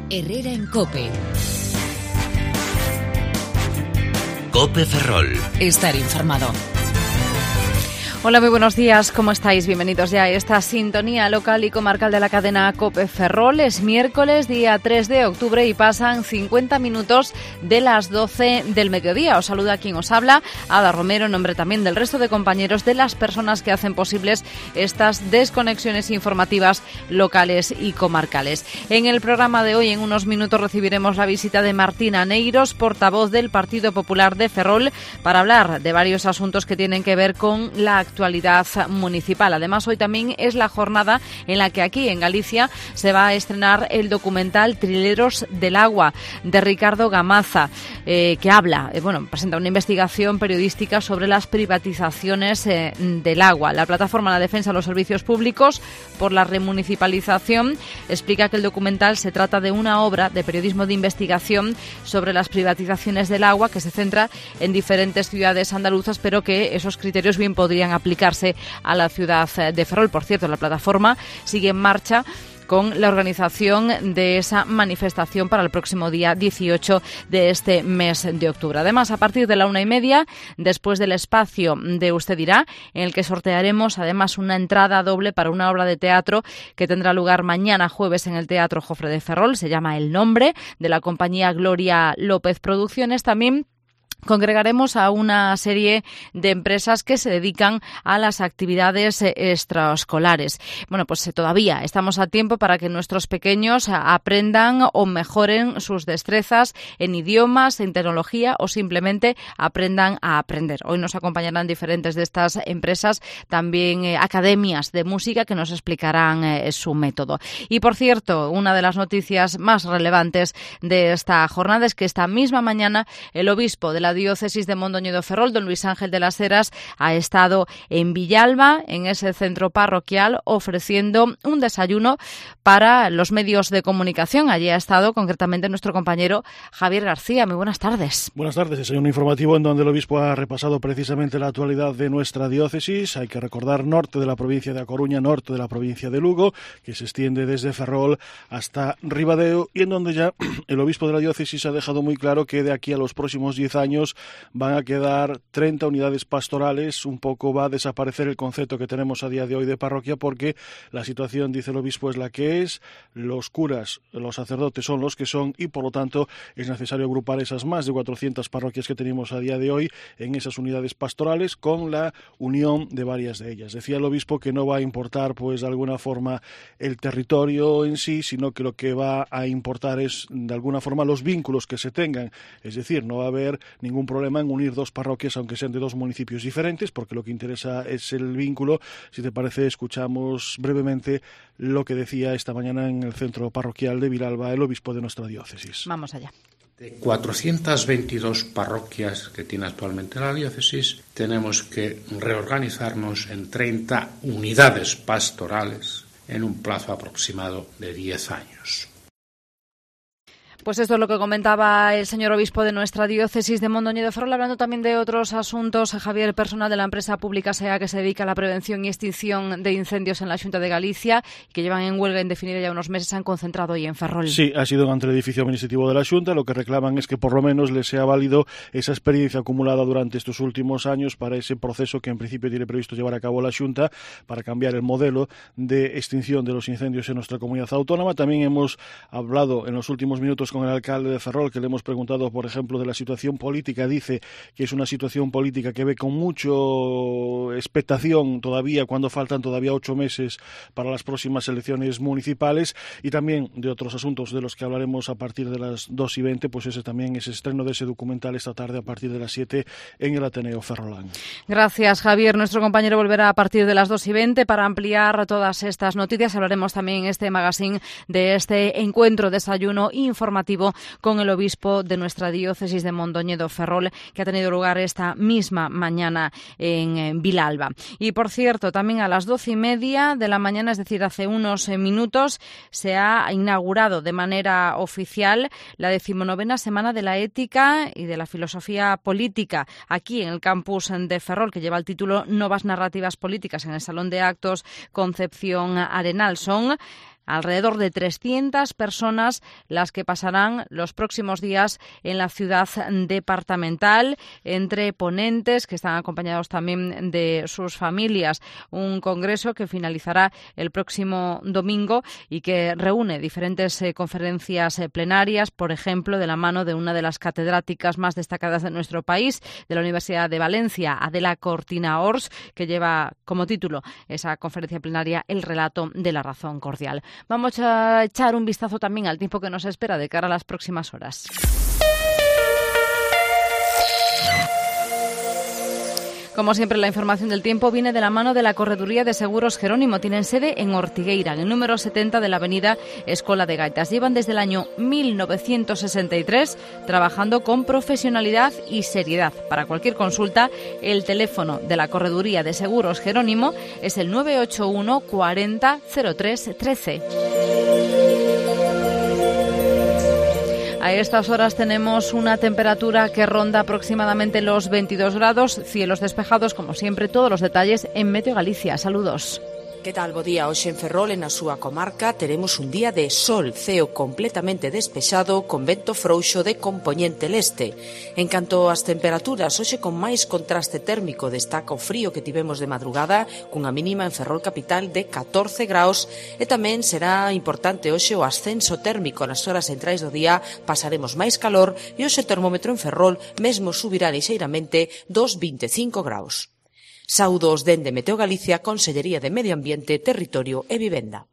Herrera en COPE. COPE Ferrol. Estar informado. Hola, muy buenos días, ¿cómo estáis? Bienvenidos ya a esta sintonía local y comarcal de la cadena COPE Ferrol. Es miércoles, día 3 de octubre y pasan 50 minutos de las 12 del mediodía. Os saluda quien os habla, Ada Romero, en nombre también del resto de compañeros, de las personas que hacen posibles estas desconexiones informativas locales y comarcales. En el programa de hoy, en unos minutos, recibiremos la visita de Martina Neiros, portavoz del Partido Popular de Ferrol, para hablar de varios asuntos que tienen que ver con la actualidad municipal. Además, hoy también es la jornada en la que aquí en Galicia se va a estrenar el documental Trileros del Agua de Ricardo Gamaza, que presenta una investigación periodística sobre las privatizaciones del agua. La plataforma La Defensa de los Servicios Públicos por la Remunicipalización explica que el documental se trata de una obra de periodismo de investigación sobre las privatizaciones del agua que se centra en diferentes ciudades andaluzas, pero que esos criterios bien podrían aplicarse a la ciudad de Ferrol. Por cierto, la plataforma sigue en marcha con la organización de esa manifestación para el próximo día 18 de este mes de octubre. Además, a partir de la 1:30, después del espacio de Usted dirá, en el que sortearemos además una entrada doble para una obra de teatro que tendrá lugar mañana jueves en el Teatro Jofre de Ferrol. Se llama El Nombre, de la compañía Gloria López Producciones. También congregaremos a una serie de empresas que se dedican a las actividades extraescolares. Bueno, pues todavía estamos a tiempo para que nuestros pequeños aprendan o mejoren sus destrezas en idiomas, en tecnología o simplemente aprendan a aprender. Hoy nos acompañarán diferentes de estas empresas, también academias de música que nos explicarán su método. Y por cierto, una de las noticias más relevantes de esta jornada es que esta misma mañana el obispo de la Diócesis de Mondoñedo Ferrol, don Luis Ángel de las Heras, ha estado en Villalba, en ese centro parroquial, ofreciendo un desayuno para los medios de comunicación. Allí ha estado concretamente nuestro compañero Javier García. Muy buenas tardes. Buenas tardes. Desayuno informativo en donde el obispo ha repasado precisamente la actualidad de nuestra diócesis. Hay que recordar, norte de la provincia de A Coruña, norte de la provincia de Lugo, que se extiende desde Ferrol hasta Ribadeo, y en donde ya el obispo de la diócesis ha dejado muy claro que de aquí a los próximos 10 años van a quedar 30 unidades pastorales. Un poco va a desaparecer el concepto que tenemos a día de hoy de parroquia, porque la situación, dice el obispo, es la que es. Los curas, los sacerdotes son los que son, y por lo tanto es necesario agrupar esas más de 400 parroquias que tenemos a día de hoy en esas unidades pastorales, con la unión de varias de ellas. Decía el obispo que no va a importar, pues de alguna forma, el territorio en sí, sino que lo que va a importar es, de alguna forma, los vínculos que se tengan. Es decir, no va a haber ningún problema en unir dos parroquias, aunque sean de dos municipios diferentes, porque lo que interesa es el vínculo. Si te parece, escuchamos brevemente lo que decía esta mañana en el centro parroquial de Villalba el obispo de nuestra diócesis. Vamos allá. De 422 parroquias que tiene actualmente la diócesis, tenemos que reorganizarnos en 30 unidades pastorales en un plazo aproximado de 10 años. Pues esto es lo que comentaba el señor obispo de nuestra diócesis de Mondoñedo Ferrol, hablando también de otros asuntos. Javier, personal de la empresa pública SEA que se dedica a la prevención y extinción de incendios en la Xunta de Galicia y que llevan en huelga indefinida ya unos meses, se han concentrado hoy en Ferrol. Sí, ha sido ante el edificio administrativo de la Xunta. Lo que reclaman es que por lo menos les sea válido esa experiencia acumulada durante estos últimos años para ese proceso que en principio tiene previsto llevar a cabo la Xunta para cambiar el modelo de extinción de los incendios en nuestra comunidad autónoma. También hemos hablado en los últimos minutos con el alcalde de Ferrol, que le hemos preguntado, por ejemplo, de la situación política. Dice que es una situación política que ve con mucho expectación todavía, cuando faltan todavía 8 meses para las próximas elecciones municipales, y también de otros asuntos de los que hablaremos a partir de las 2:20, pues ese también es estreno de ese documental esta tarde a partir de las 7 en el Ateneo Ferrolán. Gracias, Javier. Nuestro compañero volverá a partir de las 2:20 para ampliar todas estas noticias. Hablaremos también en este magazine de este encuentro, desayuno informativo con el obispo de nuestra diócesis de Mondoñedo Ferrol, que ha tenido lugar esta misma mañana en Villalba. Y por cierto, también a las 12:30 de la mañana, es decir, hace unos minutos, se ha inaugurado de manera oficial la 19ª Semana de la Ética y de la Filosofía Política, aquí en el campus de Ferrol, que lleva el título Novas Narrativas Políticas, en el Salón de Actos Concepción Arenal. Son alrededor de 300 personas las que pasarán los próximos días en la ciudad departamental, entre ponentes que están acompañados también de sus familias. Un congreso que finalizará el próximo domingo y que reúne diferentes conferencias plenarias, por ejemplo, de la mano de una de las catedráticas más destacadas de nuestro país, de la Universidad de Valencia, Adela Cortina Ors, que lleva como título esa conferencia plenaria El relato de la razón cordial. Vamos a echar un vistazo también al tiempo que nos espera de cara a las próximas horas. Como siempre, la información del tiempo viene de la mano de la Correduría de Seguros Jerónimo. Tienen sede en Ortigueira, en el número 70 de la avenida Escola de Gaitas. Llevan desde el año 1963 trabajando con profesionalidad y seriedad. Para cualquier consulta, el teléfono de la Correduría de Seguros Jerónimo es el 981 40 03 13. A estas horas tenemos una temperatura que ronda aproximadamente los 22 grados, cielos despejados, como siempre, todos los detalles en Meteo Galicia. Saludos. Que tal, bo día? Hoxe en Ferrol, na súa comarca, teremos un día de sol, ceo completamente despexado, con vento frouxo de compoñente leste. En canto ás temperaturas, hoxe con máis contraste térmico, destaca o frío que tivemos de madrugada, cunha mínima en Ferrol capital de 14 graus, e tamén será importante hoxe o ascenso térmico nas horas centrais do día, pasaremos máis calor, e hoxe o termómetro en Ferrol mesmo subirá lixeiramente dos 25 graus. Saúdos dende Meteo Galicia, Consellería de Medio Ambiente, Territorio e Vivenda.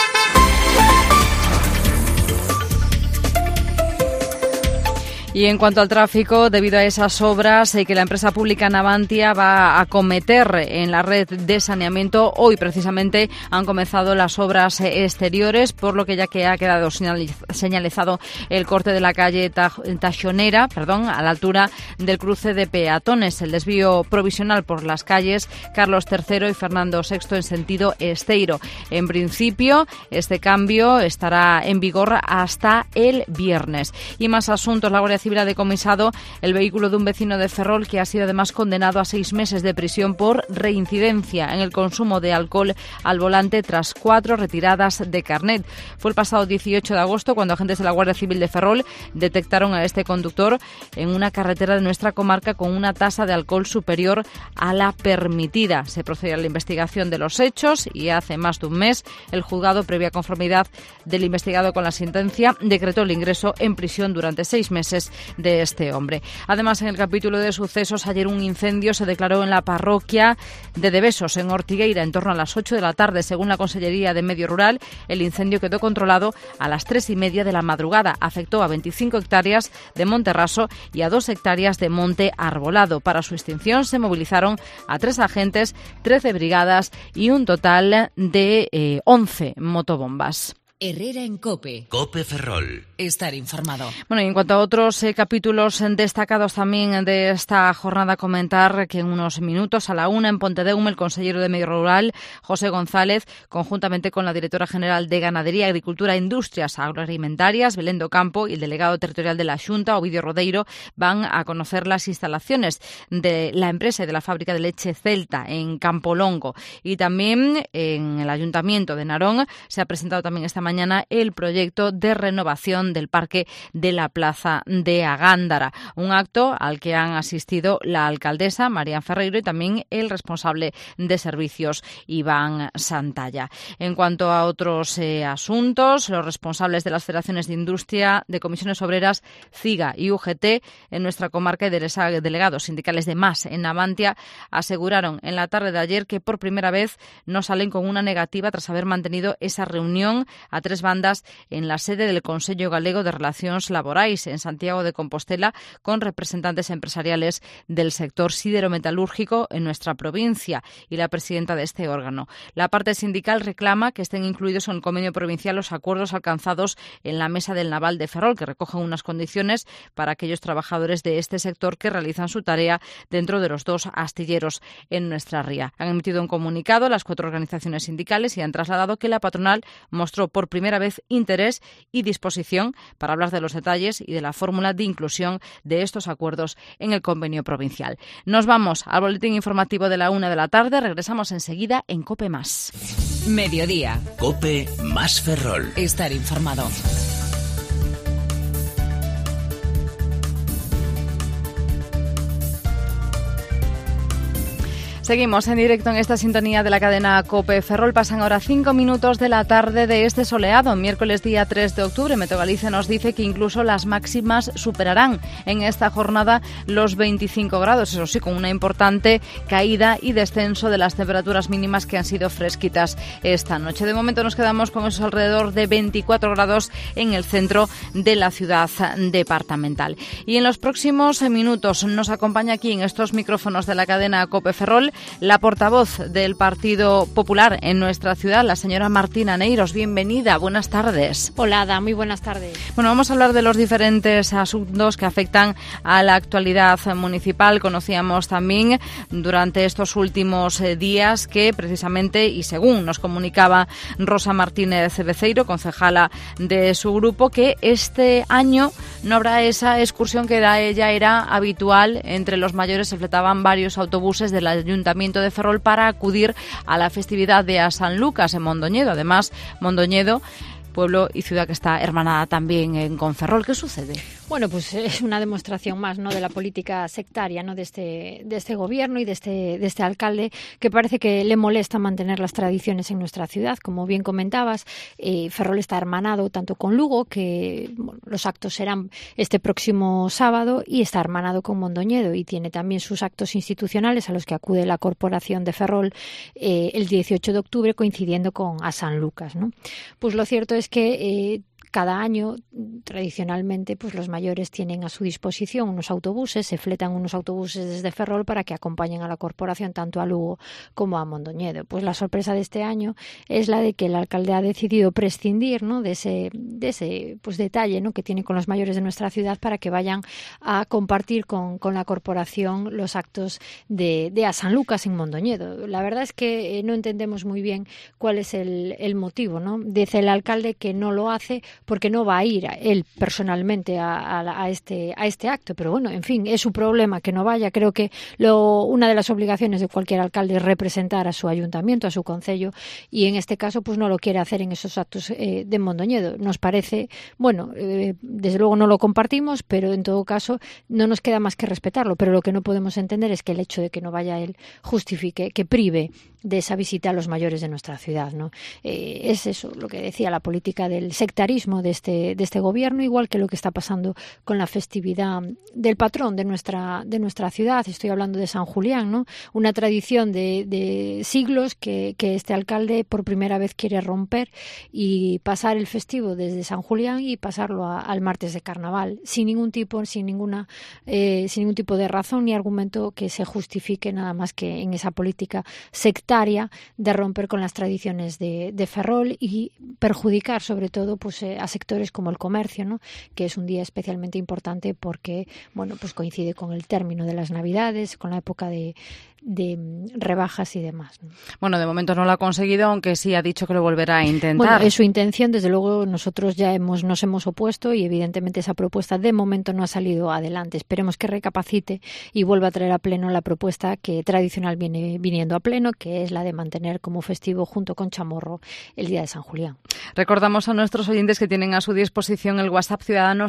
Y en cuanto al tráfico, debido a esas obras que la empresa pública Navantia va a acometer en la red de saneamiento, hoy precisamente han comenzado las obras exteriores, por lo que ya que ha quedado señalizado el corte de la calle Taxonera, a la altura del cruce de peatones, el desvío provisional por las calles Carlos III y Fernando VI en sentido Esteiro. En principio, este cambio estará en vigor hasta el viernes. Y más asuntos. La Guardia Civil ha decomisado el vehículo de un vecino de Ferrol que ha sido además condenado a 6 meses de prisión por reincidencia en el consumo de alcohol al volante tras 4 retiradas de carnet. Fue el pasado 18 de agosto cuando agentes de la Guardia Civil de Ferrol detectaron a este conductor en una carretera de nuestra comarca con una tasa de alcohol superior a la permitida. Se procedió a la investigación de los hechos y hace más de un mes el juzgado, previa conformidad del investigado con la sentencia, decretó el ingreso en prisión durante 6 meses de este hombre. Además, en el capítulo de sucesos, ayer un incendio se declaró en la parroquia de Devesos, en Ortigueira, en torno a las 8 de la tarde. Según la Consellería de Medio Rural, el incendio quedó controlado a las 3:30 de la madrugada. Afectó a 25 hectáreas de monte raso y a 2 hectáreas de monte arbolado. Para su extinción se movilizaron a 3 agentes, 13 brigadas y un total de 11 motobombas. Herrera en COPE. COPE Ferrol. Estar informado. Bueno, y en cuanto a otros capítulos destacados también de esta jornada, comentar que en unos minutos a la 1 en Pontedeume el consejero de Medio Rural, José González, conjuntamente con la directora general de Ganadería, Agricultura e Industrias Agroalimentarias, Belén do Campo, y el delegado territorial de la Xunta, Ovidio Rodeiro, van a conocer las instalaciones de la empresa y de la fábrica de leche Celta en Campolongo. Y también en el Ayuntamiento de Narón se ha presentado también esta mañana el proyecto de renovación del parque de la Plaza de Agándara, un acto al que han asistido la alcaldesa María Ferreiro y también el responsable de servicios Iván Santalla. En cuanto a otros asuntos, los responsables de las federaciones de industria, de comisiones obreras, CIGA y UGT en nuestra comarca y delegados sindicales de MAS en Navantia aseguraron en la tarde de ayer que por primera vez no salen con una negativa tras haber mantenido esa reunión a 3 bandas en la sede del Consello Galego de Relacións Laborais en Santiago de Compostela, con representantes empresariales del sector siderometalúrgico en nuestra provincia y la presidenta de este órgano. La parte sindical reclama que estén incluidos en el convenio provincial los acuerdos alcanzados en la mesa del Naval de Ferrol, que recogen unas condiciones para aquellos trabajadores de este sector que realizan su tarea dentro de los 2 astilleros en nuestra ría. Han emitido un comunicado las 4 organizaciones sindicales y han trasladado que la patronal mostró por primera vez interés y disposición para hablar de los detalles y de la fórmula de inclusión de estos acuerdos en el convenio provincial. Nos vamos al boletín informativo de la 1 de la tarde. Regresamos enseguida en COPE+. Mediodía. COPE más Ferrol. Estar informado. Seguimos en directo en esta sintonía de la cadena COPE Ferrol. Pasan ahora 5 minutos de la tarde de este soleado, miércoles día 3 de octubre. Meteo Galicia nos dice que incluso las máximas superarán en esta jornada los 25 grados. Eso sí, con una importante caída y descenso de las temperaturas mínimas que han sido fresquitas esta noche. De momento nos quedamos con esos alrededor de 24 grados en el centro de la ciudad departamental. Y en los próximos minutos nos acompaña aquí en estos micrófonos de la cadena COPE Ferrol la portavoz del Partido Popular en nuestra ciudad, la señora Martina Aneiros. Bienvenida, buenas tardes. Hola, Ada, muy buenas tardes. Bueno, vamos a hablar de los diferentes asuntos que afectan a la actualidad municipal. Conocíamos también durante estos últimos días que precisamente, y según nos comunicaba Rosa Martínez Beceiro, concejala de su grupo, que este año no habrá esa excursión que ya era habitual. Entre los mayores se fletaban varios autobuses del Ayuntamiento de Ferrol para acudir a la festividad de San Lucas en Mondoñedo. Además, Mondoñedo, pueblo y ciudad que está hermanada también con Ferrol. ¿Qué sucede? Bueno, pues es una demostración más, ¿no?, de la política sectaria, ¿no?, de este gobierno y de este alcalde, que parece que le molesta mantener las tradiciones en nuestra ciudad. Como bien comentabas, Ferrol está hermanado tanto con Lugo, que los actos serán este próximo sábado, y está hermanado con Mondoñedo, y tiene también sus actos institucionales a los que acude la Corporación de Ferrol el 18 de octubre, coincidiendo con a San Lucas, ¿no? Pues lo cierto es que cada año, tradicionalmente, pues los mayores tienen a su disposición unos autobuses, se fletan unos autobuses desde Ferrol para que acompañen a la corporación tanto a Lugo como a Mondoñedo. Pues la sorpresa de este año es la de que el alcalde ha decidido prescindir, ¿no?, de ese pues detalle, ¿no?, que tiene con los mayores de nuestra ciudad, para que vayan a compartir con la corporación los actos de a San Lucas en Mondoñedo. La verdad es que no entendemos muy bien cuál es el motivo, ¿no? Dice el alcalde que no lo hace porque no va a ir él personalmente a este acto, pero bueno, en fin, es su problema que no vaya. Creo que una de las obligaciones de cualquier alcalde es representar a su ayuntamiento, a su concello, y en este caso pues no lo quiere hacer en esos actos de Mondoñedo. Nos parece, bueno, desde luego no lo compartimos, pero en todo caso no nos queda más que respetarlo. Pero lo que no podemos entender es que el hecho de que no vaya él justifique, que prive de esa visita a los mayores de nuestra ciudad, ¿no? Es eso lo que decía, la política del sectarismo de este gobierno, igual que lo que está pasando con la festividad del patrón de nuestra ciudad. Estoy hablando de San Julián, ¿no? Una tradición de siglos que este alcalde por primera vez quiere romper y pasar el festivo desde San Julián y pasarlo al martes de carnaval, sin ningún tipo de razón ni argumento que se justifique, nada más que en esa política sectaria de romper con las tradiciones de Ferrol y perjudicar sobre todo pues a sectores como el comercio, ¿no?, que es un día especialmente importante porque, bueno, pues coincide con el término de las Navidades, con la época de rebajas y demás, ¿no? Bueno, de momento no lo ha conseguido, aunque sí ha dicho que lo volverá a intentar. Bueno, es su intención. Desde luego nosotros ya nos hemos opuesto y evidentemente esa propuesta de momento no ha salido adelante. Esperemos que recapacite y vuelva a traer a pleno la propuesta que tradicional viene viniendo a pleno, que es la de mantener como festivo junto con Chamorro el día de San Julián. Recordamos a nuestros oyentes que tienen a su disposición el WhatsApp ciudadano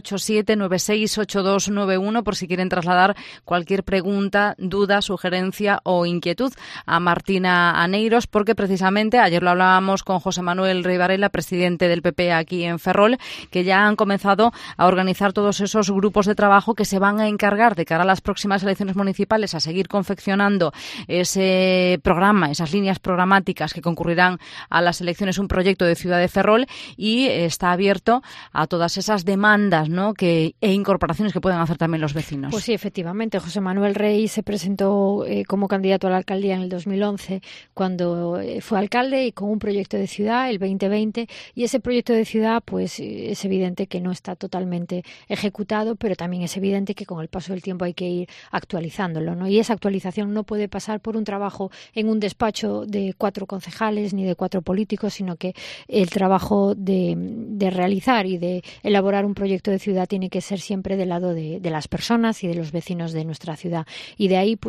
687-968291 por si quieren trasladar cualquier pregunta, duda, sugerencia o inquietud a Martina Aneiros, porque precisamente ayer lo hablábamos con José Manuel Rey Varela, presidente del PP aquí en Ferrol, que ya han comenzado a organizar todos esos grupos de trabajo que se van a encargar de cara a las próximas elecciones municipales a seguir confeccionando ese programa, esas líneas programáticas que concurrirán a las elecciones, un proyecto de ciudad de Ferrol, y está abierto a todas esas demandas, ¿no?, e incorporaciones que puedan hacer también los vecinos. Pues sí, efectivamente, José Manuel Rey se presentó como candidato a la alcaldía en el 2011, cuando fue alcalde, y con un proyecto de ciudad el 2020, y ese proyecto de ciudad pues es evidente que no está totalmente ejecutado, pero también es evidente que con el paso del tiempo hay que ir actualizándolo, ¿no? Y esa actualización no puede pasar por un trabajo en un despacho de 4 concejales ni de 4 políticos, sino que el trabajo de realizar y de elaborar un proyecto de ciudad tiene que ser siempre del lado de las personas y de los vecinos de nuestra ciudad. Y de ahí pues todos los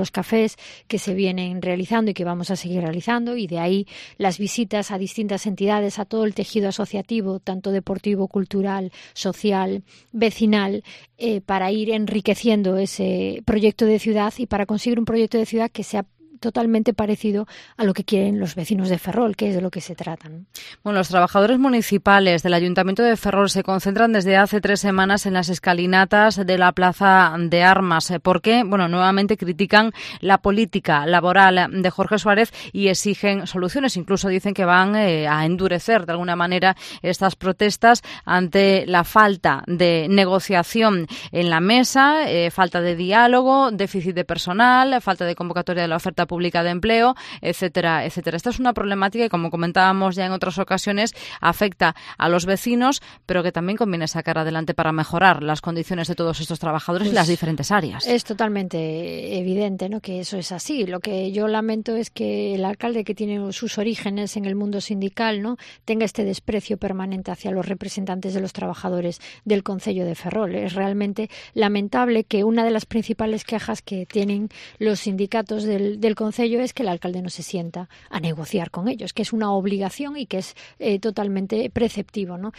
los cafés que se vienen realizando y que vamos a seguir realizando, y de ahí las visitas a distintas entidades, a todo el tejido asociativo, tanto deportivo, cultural, social, vecinal, para ir enriqueciendo ese proyecto de ciudad y para conseguir un proyecto de ciudad que sea totalmente parecido a lo que quieren los vecinos de Ferrol, que es de lo que se trata, ¿no? Bueno, los trabajadores municipales del Ayuntamiento de Ferrol se concentran desde hace 3 semanas en las escalinatas de la Plaza de Armas, porque, bueno, nuevamente critican la política laboral de Jorge Suárez y exigen soluciones. Incluso dicen que van a endurecer de alguna manera estas protestas ante la falta de negociación en la mesa, falta de diálogo, déficit de personal, falta de convocatoria de la oferta pública de empleo, etcétera, etcétera. Esta es una problemática que, como comentábamos ya en otras ocasiones, afecta a los vecinos, pero que también conviene sacar adelante para mejorar las condiciones de todos estos trabajadores en las diferentes áreas. Es totalmente evidente, ¿no?, que eso es así. Lo que yo lamento es que el alcalde, que tiene sus orígenes en el mundo sindical, ¿no?, tenga este desprecio permanente hacia los representantes de los trabajadores del concello de Ferrol. Es realmente lamentable que una de las principales quejas que tienen los sindicatos del concello es que el alcalde no se sienta a negociar con ellos, que es una obligación y que es totalmente preceptivo, ¿no?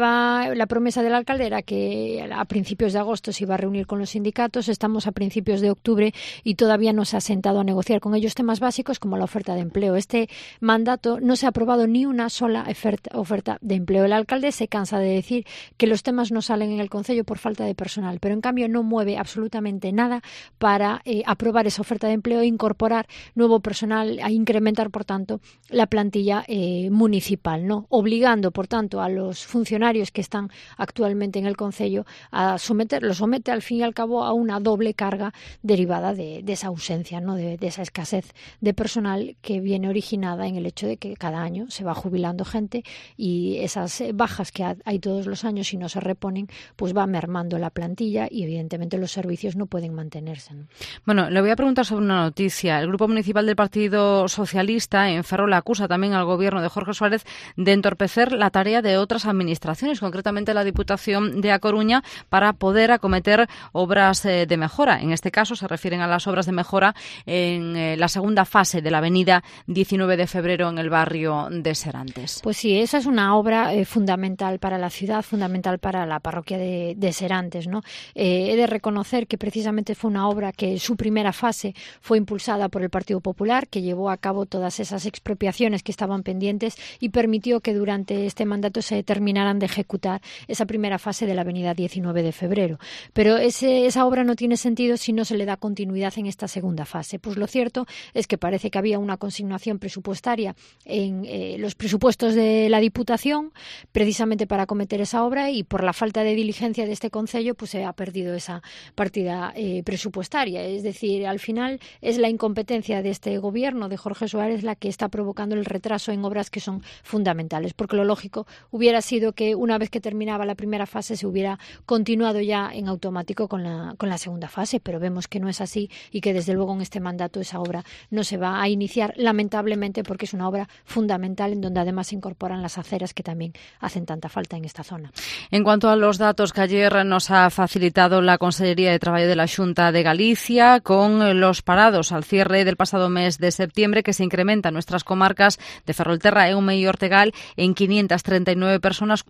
La promesa del alcalde era que a principios de agosto se iba a reunir con los sindicatos. Estamos a principios de octubre y todavía no se ha sentado a negociar con ellos temas básicos como la oferta de empleo. Este mandato no se ha aprobado ni una sola oferta de empleo. El alcalde se cansa de decir que los temas no salen en el concello por falta de personal, pero en cambio no mueve absolutamente nada para aprobar esa oferta de empleo e incorporar nuevo personal, a incrementar, por tanto, la plantilla municipal, ¿no?, obligando, por tanto, a los funcionarios que están actualmente en el concello lo somete al fin y al cabo a una doble carga derivada de esa ausencia, ¿no?, de esa escasez de personal que viene originada en el hecho de que cada año se va jubilando gente y esas bajas que hay todos los años y no se reponen, pues va mermando la plantilla y evidentemente los servicios no pueden mantenerse, ¿no? Bueno, le voy a preguntar sobre una noticia. El Grupo Municipal del Partido Socialista en Ferrol acusa también al Gobierno de Jorge Suárez de entorpecer la tarea de otras administraciones, concretamente la Diputación de A Coruña, para poder acometer obras de mejora. En este caso se refieren a las obras de mejora en la segunda fase de la avenida 19 de febrero en el barrio de Serantes. Pues sí, esa es una obra fundamental para la ciudad, fundamental para la parroquia de Serantes, ¿no? He de reconocer que precisamente fue una obra que su primera fase fue impulsada por el Partido Popular, que llevó a cabo todas esas expropiaciones que estaban pendientes y permitió que durante este mandato se terminaran de ejecutar esa primera fase de la avenida 19 de febrero. Pero esa obra no tiene sentido si no se le da continuidad en esta segunda fase. Pues lo cierto es que parece que había una consignación presupuestaria en los presupuestos de la Diputación precisamente para acometer esa obra, y por la falta de diligencia de este concello pues se ha perdido esa partida presupuestaria. Es decir, al final es la incompetencia de este gobierno de Jorge Suárez la que está provocando el retraso en obras que son fundamentales, porque lo lógico hubiera sido que una vez que terminaba la primera fase se hubiera continuado ya en automático con la segunda fase, pero vemos que no es así y que desde luego en este mandato esa obra no se va a iniciar, lamentablemente, porque es una obra fundamental en donde además se incorporan las aceras que también hacen tanta falta en esta zona. En cuanto a los datos que ayer nos ha facilitado la Consellería de Trabajo de la Xunta de Galicia, con los parados al cierre del pasado mes de septiembre, que se incrementa en nuestras comarcas de Ferrolterra, Eume y Ortegal en 539 personas,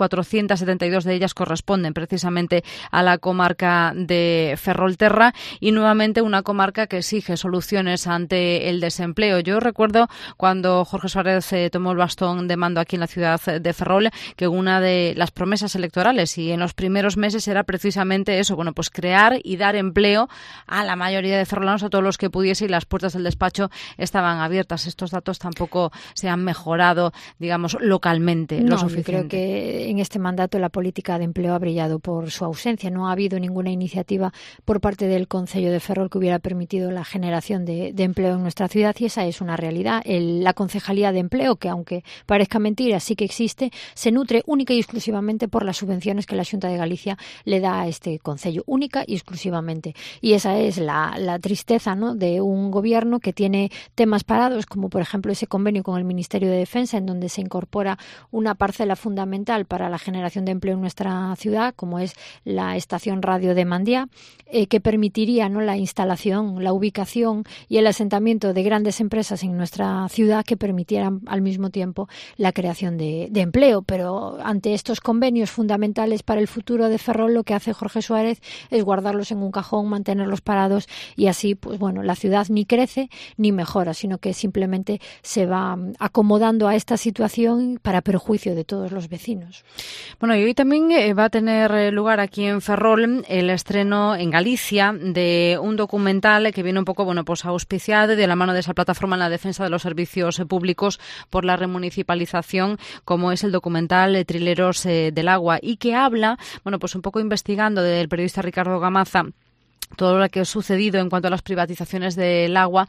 472 de ellas corresponden precisamente a la comarca de Ferrolterra, y nuevamente una comarca que exige soluciones ante el desempleo. Yo recuerdo cuando Jorge Suárez tomó el bastón de mando aquí en la ciudad de Ferrol, que una de las promesas electorales y en los primeros meses era precisamente eso, bueno, pues crear y dar empleo a la mayoría de ferrolanos, a todos los que pudiese, y las puertas del despacho estaban abiertas. Estos datos tampoco se han mejorado, digamos, localmente lo suficiente. Yo creo que en este mandato la política de empleo ha brillado por su ausencia. No ha habido ninguna iniciativa por parte del Concello de Ferrol que hubiera permitido la generación de empleo en nuestra ciudad, y esa es una realidad. La Concejalía de Empleo, que aunque parezca mentira, sí que existe, se nutre única y exclusivamente por las subvenciones que la Xunta de Galicia le da a este concello, única y exclusivamente. Y esa es la tristeza, ¿no?, de un gobierno gobierno que tiene temas parados, como por ejemplo ese convenio con el Ministerio de Defensa, en donde se incorpora una parcela fundamental para la generación de empleo en nuestra ciudad, como es la estación radio de Mandiá, que permitiría, ¿no?, la instalación, la ubicación y el asentamiento de grandes empresas en nuestra ciudad que permitieran al mismo tiempo la creación de empleo. Pero ante estos convenios fundamentales para el futuro de Ferrol, lo que hace Jorge Suárez es guardarlos en un cajón, mantenerlos parados, y así, pues bueno, la ciudad ni crece ni mejora, sino que simplemente se va acomodando a esta situación para perjuicio de todos los vecinos. Bueno, y hoy también va a tener lugar aquí en Ferrol el estreno en Galicia de un documental que viene un poco, bueno, pues auspiciado de la mano de esa plataforma en la defensa de los servicios públicos por la remunicipalización, como es el documental Trileros del Agua, y que habla, bueno, pues un poco investigando del periodista Ricardo Gamaza todo lo que ha sucedido en cuanto a las privatizaciones del agua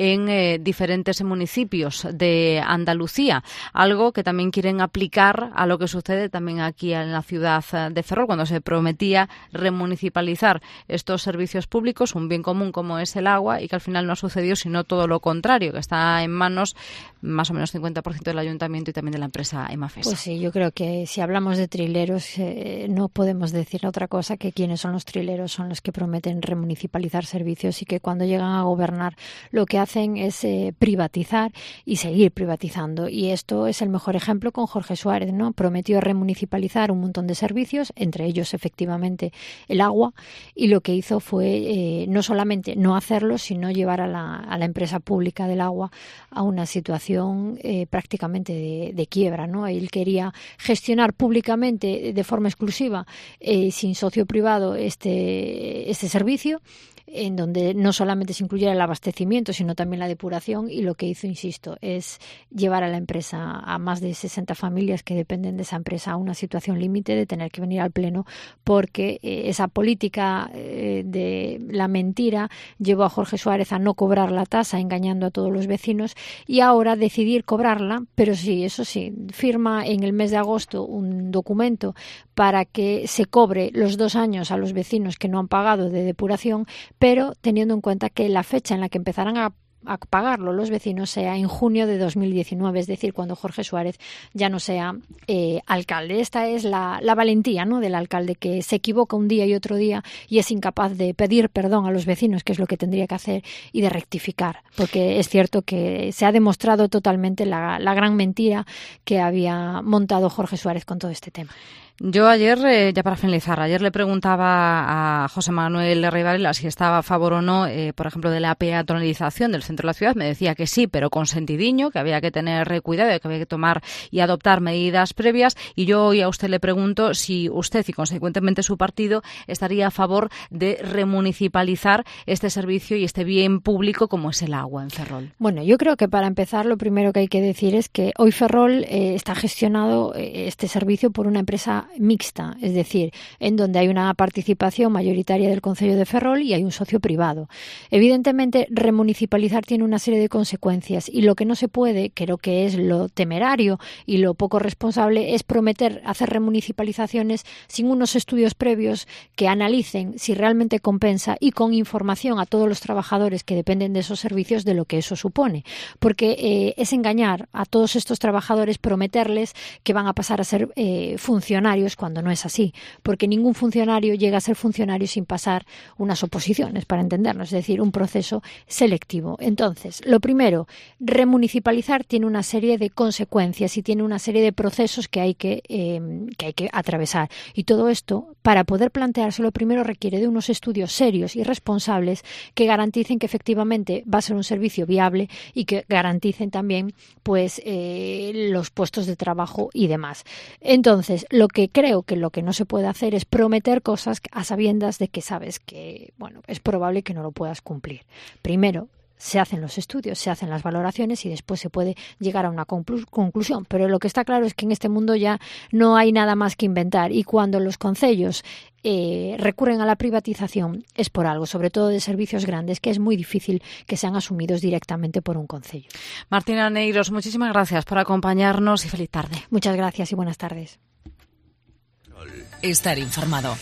en diferentes municipios de Andalucía, algo que también quieren aplicar a lo que sucede también aquí en la ciudad de Ferrol, cuando se prometía remunicipalizar estos servicios públicos, un bien común como es el agua, y que al final no ha sucedido, sino todo lo contrario, que está en manos más o menos 50% del ayuntamiento y también de la empresa Emafesa. Pues sí, yo creo que si hablamos de trileros no podemos decir otra cosa que quienes son los trileros son los que prometen remunicipalizar servicios y que cuando llegan a gobernar lo que hacen es privatizar y seguir privatizando. Y esto es el mejor ejemplo con Jorge Suárez, ¿no? Prometió remunicipalizar un montón de servicios, entre ellos efectivamente el agua, y lo que hizo fue no solamente no hacerlo, sino llevar a la empresa pública del agua a una situación prácticamente de quiebra, ¿no? Él quería gestionar públicamente de forma exclusiva, sin socio privado, este servicio, en donde no solamente se incluyera el abastecimiento, sino también la depuración, y lo que hizo, insisto, es llevar a la empresa, a más de 60 familias que dependen de esa empresa, a una situación límite de tener que venir al Pleno, porque esa política de la mentira llevó a Jorge Suárez a no cobrar la tasa, engañando a todos los vecinos, y ahora decidir cobrarla, pero sí, eso sí, firma en el mes de agosto un documento para que se cobre los 2 años a los vecinos que no han pagado de depuración, pero teniendo en cuenta que la fecha en la que empezarán a pagarlo los vecinos sea en junio de 2019, es decir, cuando Jorge Suárez ya no sea alcalde. Esta es la valentía, ¿no?, del alcalde, que se equivoca un día y otro día y es incapaz de pedir perdón a los vecinos, que es lo que tendría que hacer, y de rectificar, porque es cierto que se ha demostrado totalmente la gran mentira que había montado Jorge Suárez con todo este tema. Yo ayer, ya para finalizar, ayer le preguntaba a José Manuel Rey Varela si estaba a favor o no, por ejemplo, de la peatonalización del centro de la ciudad. Me decía que sí, pero con sentidiño, que había que tener cuidado, que había que tomar y adoptar medidas previas. Y yo hoy a usted le pregunto si usted y consecuentemente su partido estaría a favor de remunicipalizar este servicio y este bien público como es el agua en Ferrol. Bueno, yo creo que para empezar lo primero que hay que decir es que hoy Ferrol está gestionado este servicio por una empresa mixta, es decir, en donde hay una participación mayoritaria del Concello de Ferrol y hay un socio privado. Evidentemente, remunicipalizar tiene una serie de consecuencias, y lo que no se puede, creo que es lo temerario y lo poco responsable, es prometer hacer remunicipalizaciones sin unos estudios previos que analicen si realmente compensa, y con información a todos los trabajadores que dependen de esos servicios de lo que eso supone. Porque es engañar a todos estos trabajadores, prometerles que van a pasar a ser funcionarios cuando no es así, porque ningún funcionario llega a ser funcionario sin pasar unas oposiciones, para entendernos, es decir, un proceso selectivo. Entonces, lo primero, remunicipalizar tiene una serie de consecuencias y tiene una serie de procesos que hay que atravesar, y todo esto, para poder planteárselo, primero requiere de unos estudios serios y responsables que garanticen que efectivamente va a ser un servicio viable y que garanticen también pues los puestos de trabajo y demás. Entonces, creo que lo que no se puede hacer es prometer cosas a sabiendas de que sabes que, bueno, es probable que no lo puedas cumplir. Primero, se hacen los estudios, se hacen las valoraciones y después se puede llegar a una conclusión. Pero lo que está claro es que en este mundo ya no hay nada más que inventar, y cuando los concellos recurren a la privatización es por algo, sobre todo de servicios grandes, que es muy difícil que sean asumidos directamente por un concello. Martina Neiros, muchísimas gracias por acompañarnos y feliz tarde. Muchas gracias y buenas tardes. Estar informado.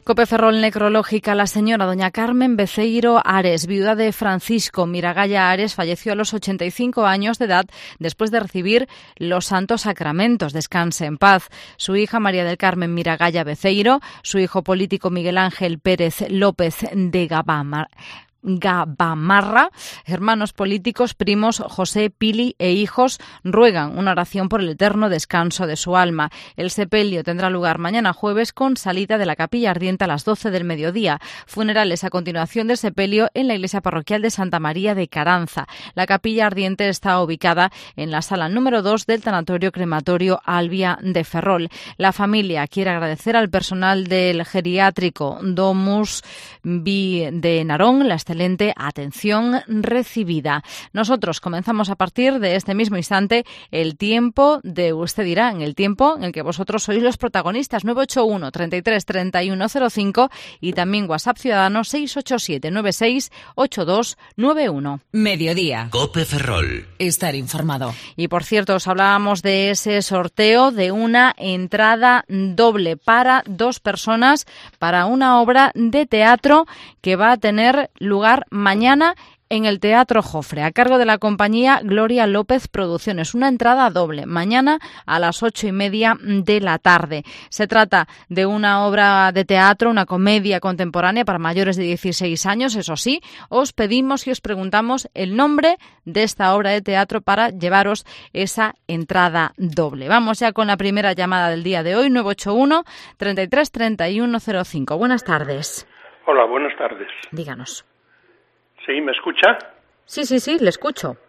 COPE Ferrol necrológica. La señora doña Carmen Beceiro Ares, viuda de Francisco Miragaya Ares, falleció a los 85 años de edad después de recibir los santos sacramentos. Descanse en paz. Su hija María del Carmen Miragaya Beceiro, su hijo político Miguel Ángel Pérez López de Gabamarra, hermanos políticos, primos José, Pili e hijos ruegan una oración por el eterno descanso de su alma. El sepelio tendrá lugar mañana jueves con salida de la capilla ardiente a las 12 del mediodía. Funerales a continuación del sepelio en la iglesia parroquial de Santa María de Caranza. La capilla ardiente está ubicada en la sala número 2 del tanatorio crematorio Albia de Ferrol. La familia quiere agradecer al personal del geriátrico Domus Vi de Narón la excelente atención recibida. Nosotros comenzamos a partir de este mismo instante el tiempo de Usted dirá, en el tiempo en el que vosotros sois los protagonistas. 981 33 31 05 y también WhatsApp ciudadano 687 96 82 91. Mediodía. COPE Ferrol. Estar informado. Y por cierto, os hablábamos de ese sorteo de una entrada doble para 2 personas para una obra de teatro que va a tener lugar mañana en el Teatro Jofre, a cargo de la compañía Gloria López Producciones. Una entrada doble, mañana a las 8:30 de la tarde. Se trata de una obra de teatro, una comedia contemporánea para mayores de 16 años. Eso sí, os pedimos y os preguntamos el nombre de esta obra de teatro para llevaros esa entrada doble. Vamos ya con la primera llamada del día de hoy, 981 33 31 05. Buenas tardes. Hola, buenas tardes. Díganos. ¿Sí? ¿Me escucha? Sí, le escucho.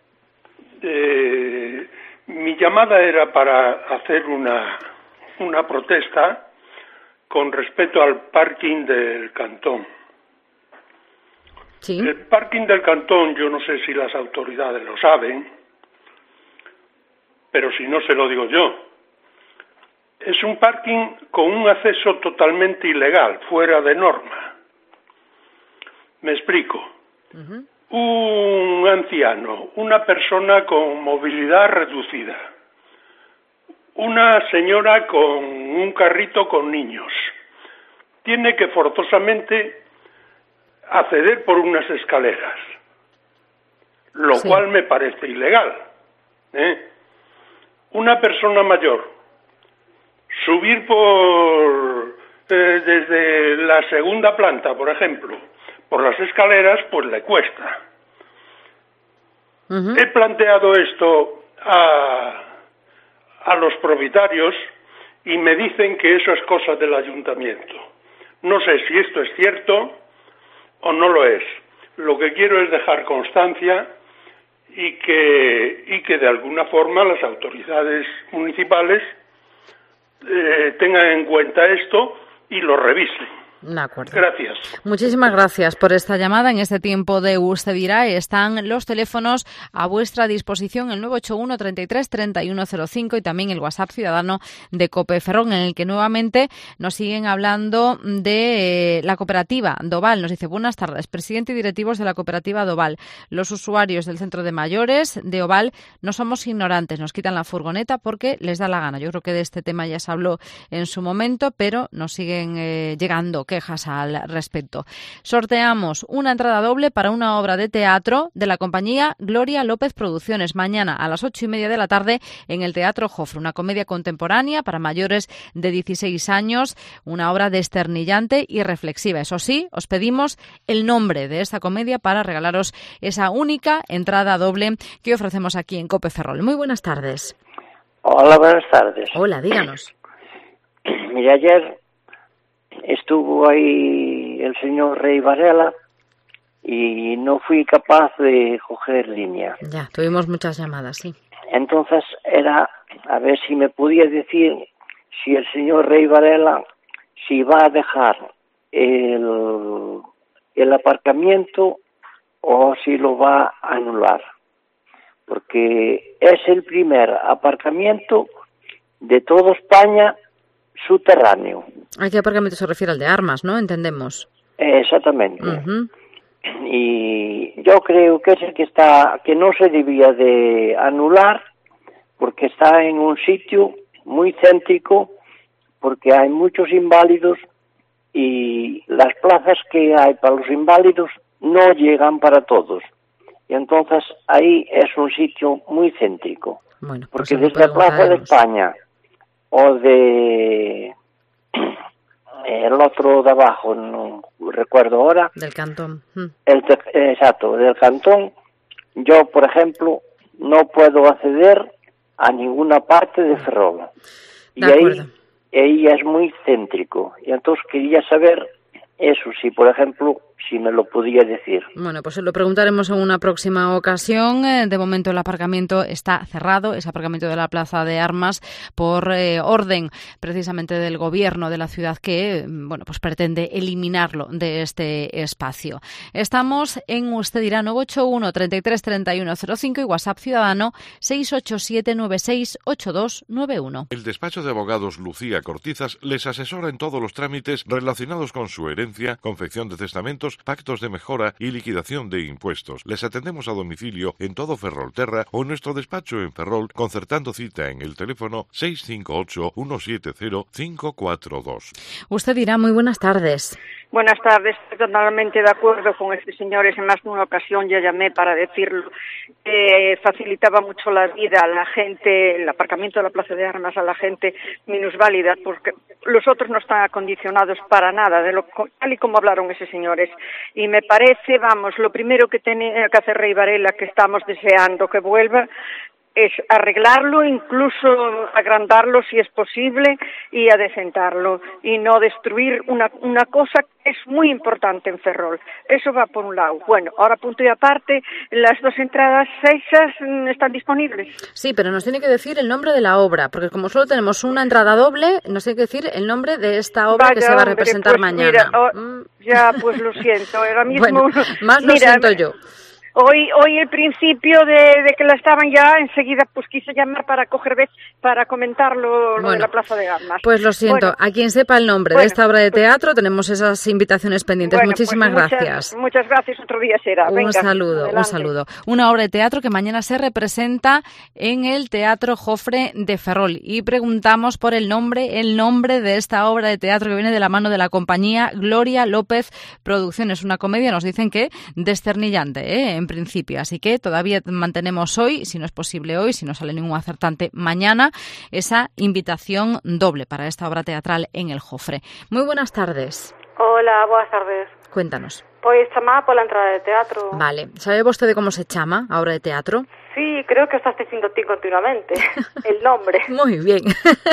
Mi llamada era para hacer una protesta con respecto al parking del Cantón. Sí. El parking del Cantón, yo no sé si las autoridades lo saben, pero si no se lo digo yo. Es un parking con un acceso totalmente ilegal, fuera de norma. Me explico. Uh-huh. Un anciano, una persona con movilidad reducida, una señora con un carrito con niños, tiene que forzosamente acceder por unas escaleras, lo cual me parece ilegal. Una persona mayor, subir desde la segunda planta, por ejemplo, por las escaleras, pues le cuesta. Uh-huh. He planteado esto a los propietarios y me dicen que eso es cosa del ayuntamiento. No sé si esto es cierto o no lo es. Lo que quiero es dejar constancia y que de alguna forma las autoridades municipales tengan en cuenta esto y lo revisen. De acuerdo. Gracias. Muchísimas gracias por esta llamada. En este tiempo de Usted dirá están los teléfonos a vuestra disposición, el 981 33 31 05 y también el WhatsApp ciudadano de COPE Ferrol, en el que nuevamente nos siguen hablando de la cooperativa Doval. Nos dice: buenas tardes, presidente y directivos de la cooperativa Doval. Los usuarios del centro de mayores de Oval no somos ignorantes, nos quitan la furgoneta porque les da la gana. Yo creo que de este tema ya se habló en su momento, pero nos siguen llegando quejas al respecto. Sorteamos una entrada doble para una obra de teatro de la compañía Gloria López Producciones mañana a las 8:30 de la tarde en el Teatro Jofre, una comedia contemporánea para mayores de 16 años, una obra desternillante y reflexiva. Eso sí, os pedimos el nombre de esta comedia para regalaros esa única entrada doble que ofrecemos aquí en COPE Ferrol. Muy buenas tardes. Hola, buenas tardes. Hola, díganos. Mira, ayer estuvo ahí el señor Rey Varela y no fui capaz de coger línea. Ya, tuvimos muchas llamadas, sí. Entonces era a ver si me podía decir si el señor Rey Varela si va a dejar el aparcamiento o si lo va a anular, porque es el primer aparcamiento de toda España subterráneo. ¿A qué aparcamiento se refiere? Al de Armas, ¿no? Entendemos. Exactamente. Uh-huh. Y yo creo que es el que no se debía de anular, porque está en un sitio muy céntrico, porque hay muchos inválidos y las plazas que hay para los inválidos no llegan para todos. Y entonces ahí es un sitio muy céntrico. Bueno, porque desde la Plaza de España o de el otro de abajo, no recuerdo ahora. Del Cantón. Exacto, del Cantón. Yo, por ejemplo, no puedo acceder a ninguna parte de Ferrol. Y ahí es muy céntrico. Y entonces quería saber eso, si por ejemplo, si me lo podía decir. Bueno, pues lo preguntaremos en una próxima ocasión. De momento el aparcamiento está cerrado, ese aparcamiento de la Plaza de Armas, por orden precisamente del gobierno de la ciudad que, bueno, pues pretende eliminarlo de este espacio. Estamos en Usted dirá 981 33 31 05 y WhatsApp ciudadano 687 96 8291. El despacho de abogados Lucía Cortizas les asesora en todos los trámites relacionados con su herencia, confección de testamentos, pactos de mejora y liquidación de impuestos. Les atendemos a domicilio en todo Ferrolterra o en nuestro despacho en Ferrol, concertando cita en el teléfono 658-170-542. Usted dirá, muy buenas tardes. Buenas tardes, estoy totalmente de acuerdo con este señor, en más de una ocasión ya llamé para decirlo, facilitaba mucho la vida a la gente, el aparcamiento de la Plaza de Armas a la gente minusválida, porque los otros no están acondicionados para nada, tal y como hablaron esos señores. Y me parece, lo primero que tiene que hacer Rey Varela, que estamos deseando que vuelva, es arreglarlo, incluso agrandarlo si es posible y adecentarlo y no destruir una cosa que es muy importante en Ferrol. Eso va por un lado. Bueno, ahora punto y aparte, las dos entradas esas están disponibles. Sí, pero nos tiene que decir el nombre de la obra, porque como solo tenemos una entrada doble, nos tiene que decir el nombre de esta obra que se va a representar mañana. Mira, ya, pues lo siento. Ahora mismo, bueno, más lo siento yo. Hoy el principio de que la estaban ya, enseguida pues quise llamar para para comentarlo lo de la Plaza de Armas. Pues lo siento, a quien sepa el nombre de esta obra de teatro tenemos esas invitaciones pendientes. Muchísimas gracias. Muchas gracias, otro día será. Un saludo. Una obra de teatro que mañana se representa en el Teatro Jofre de Ferrol y preguntamos por el nombre de esta obra de teatro que viene de la mano de la compañía Gloria López Producciones. Una comedia, nos dicen que desternillante, en principio, así que todavía mantenemos hoy, si no es posible hoy, si no sale ningún acertante mañana, esa invitación doble para esta obra teatral en el Jofre. Muy buenas tardes. Hola, boas tardes. Cuéntanos. Pois chamaba pola entrada de teatro. Vale, sabe vostede como se chama a obra de teatro? Sí, creo que o estás dicindo ti continuamente, el nombre. Moi bien.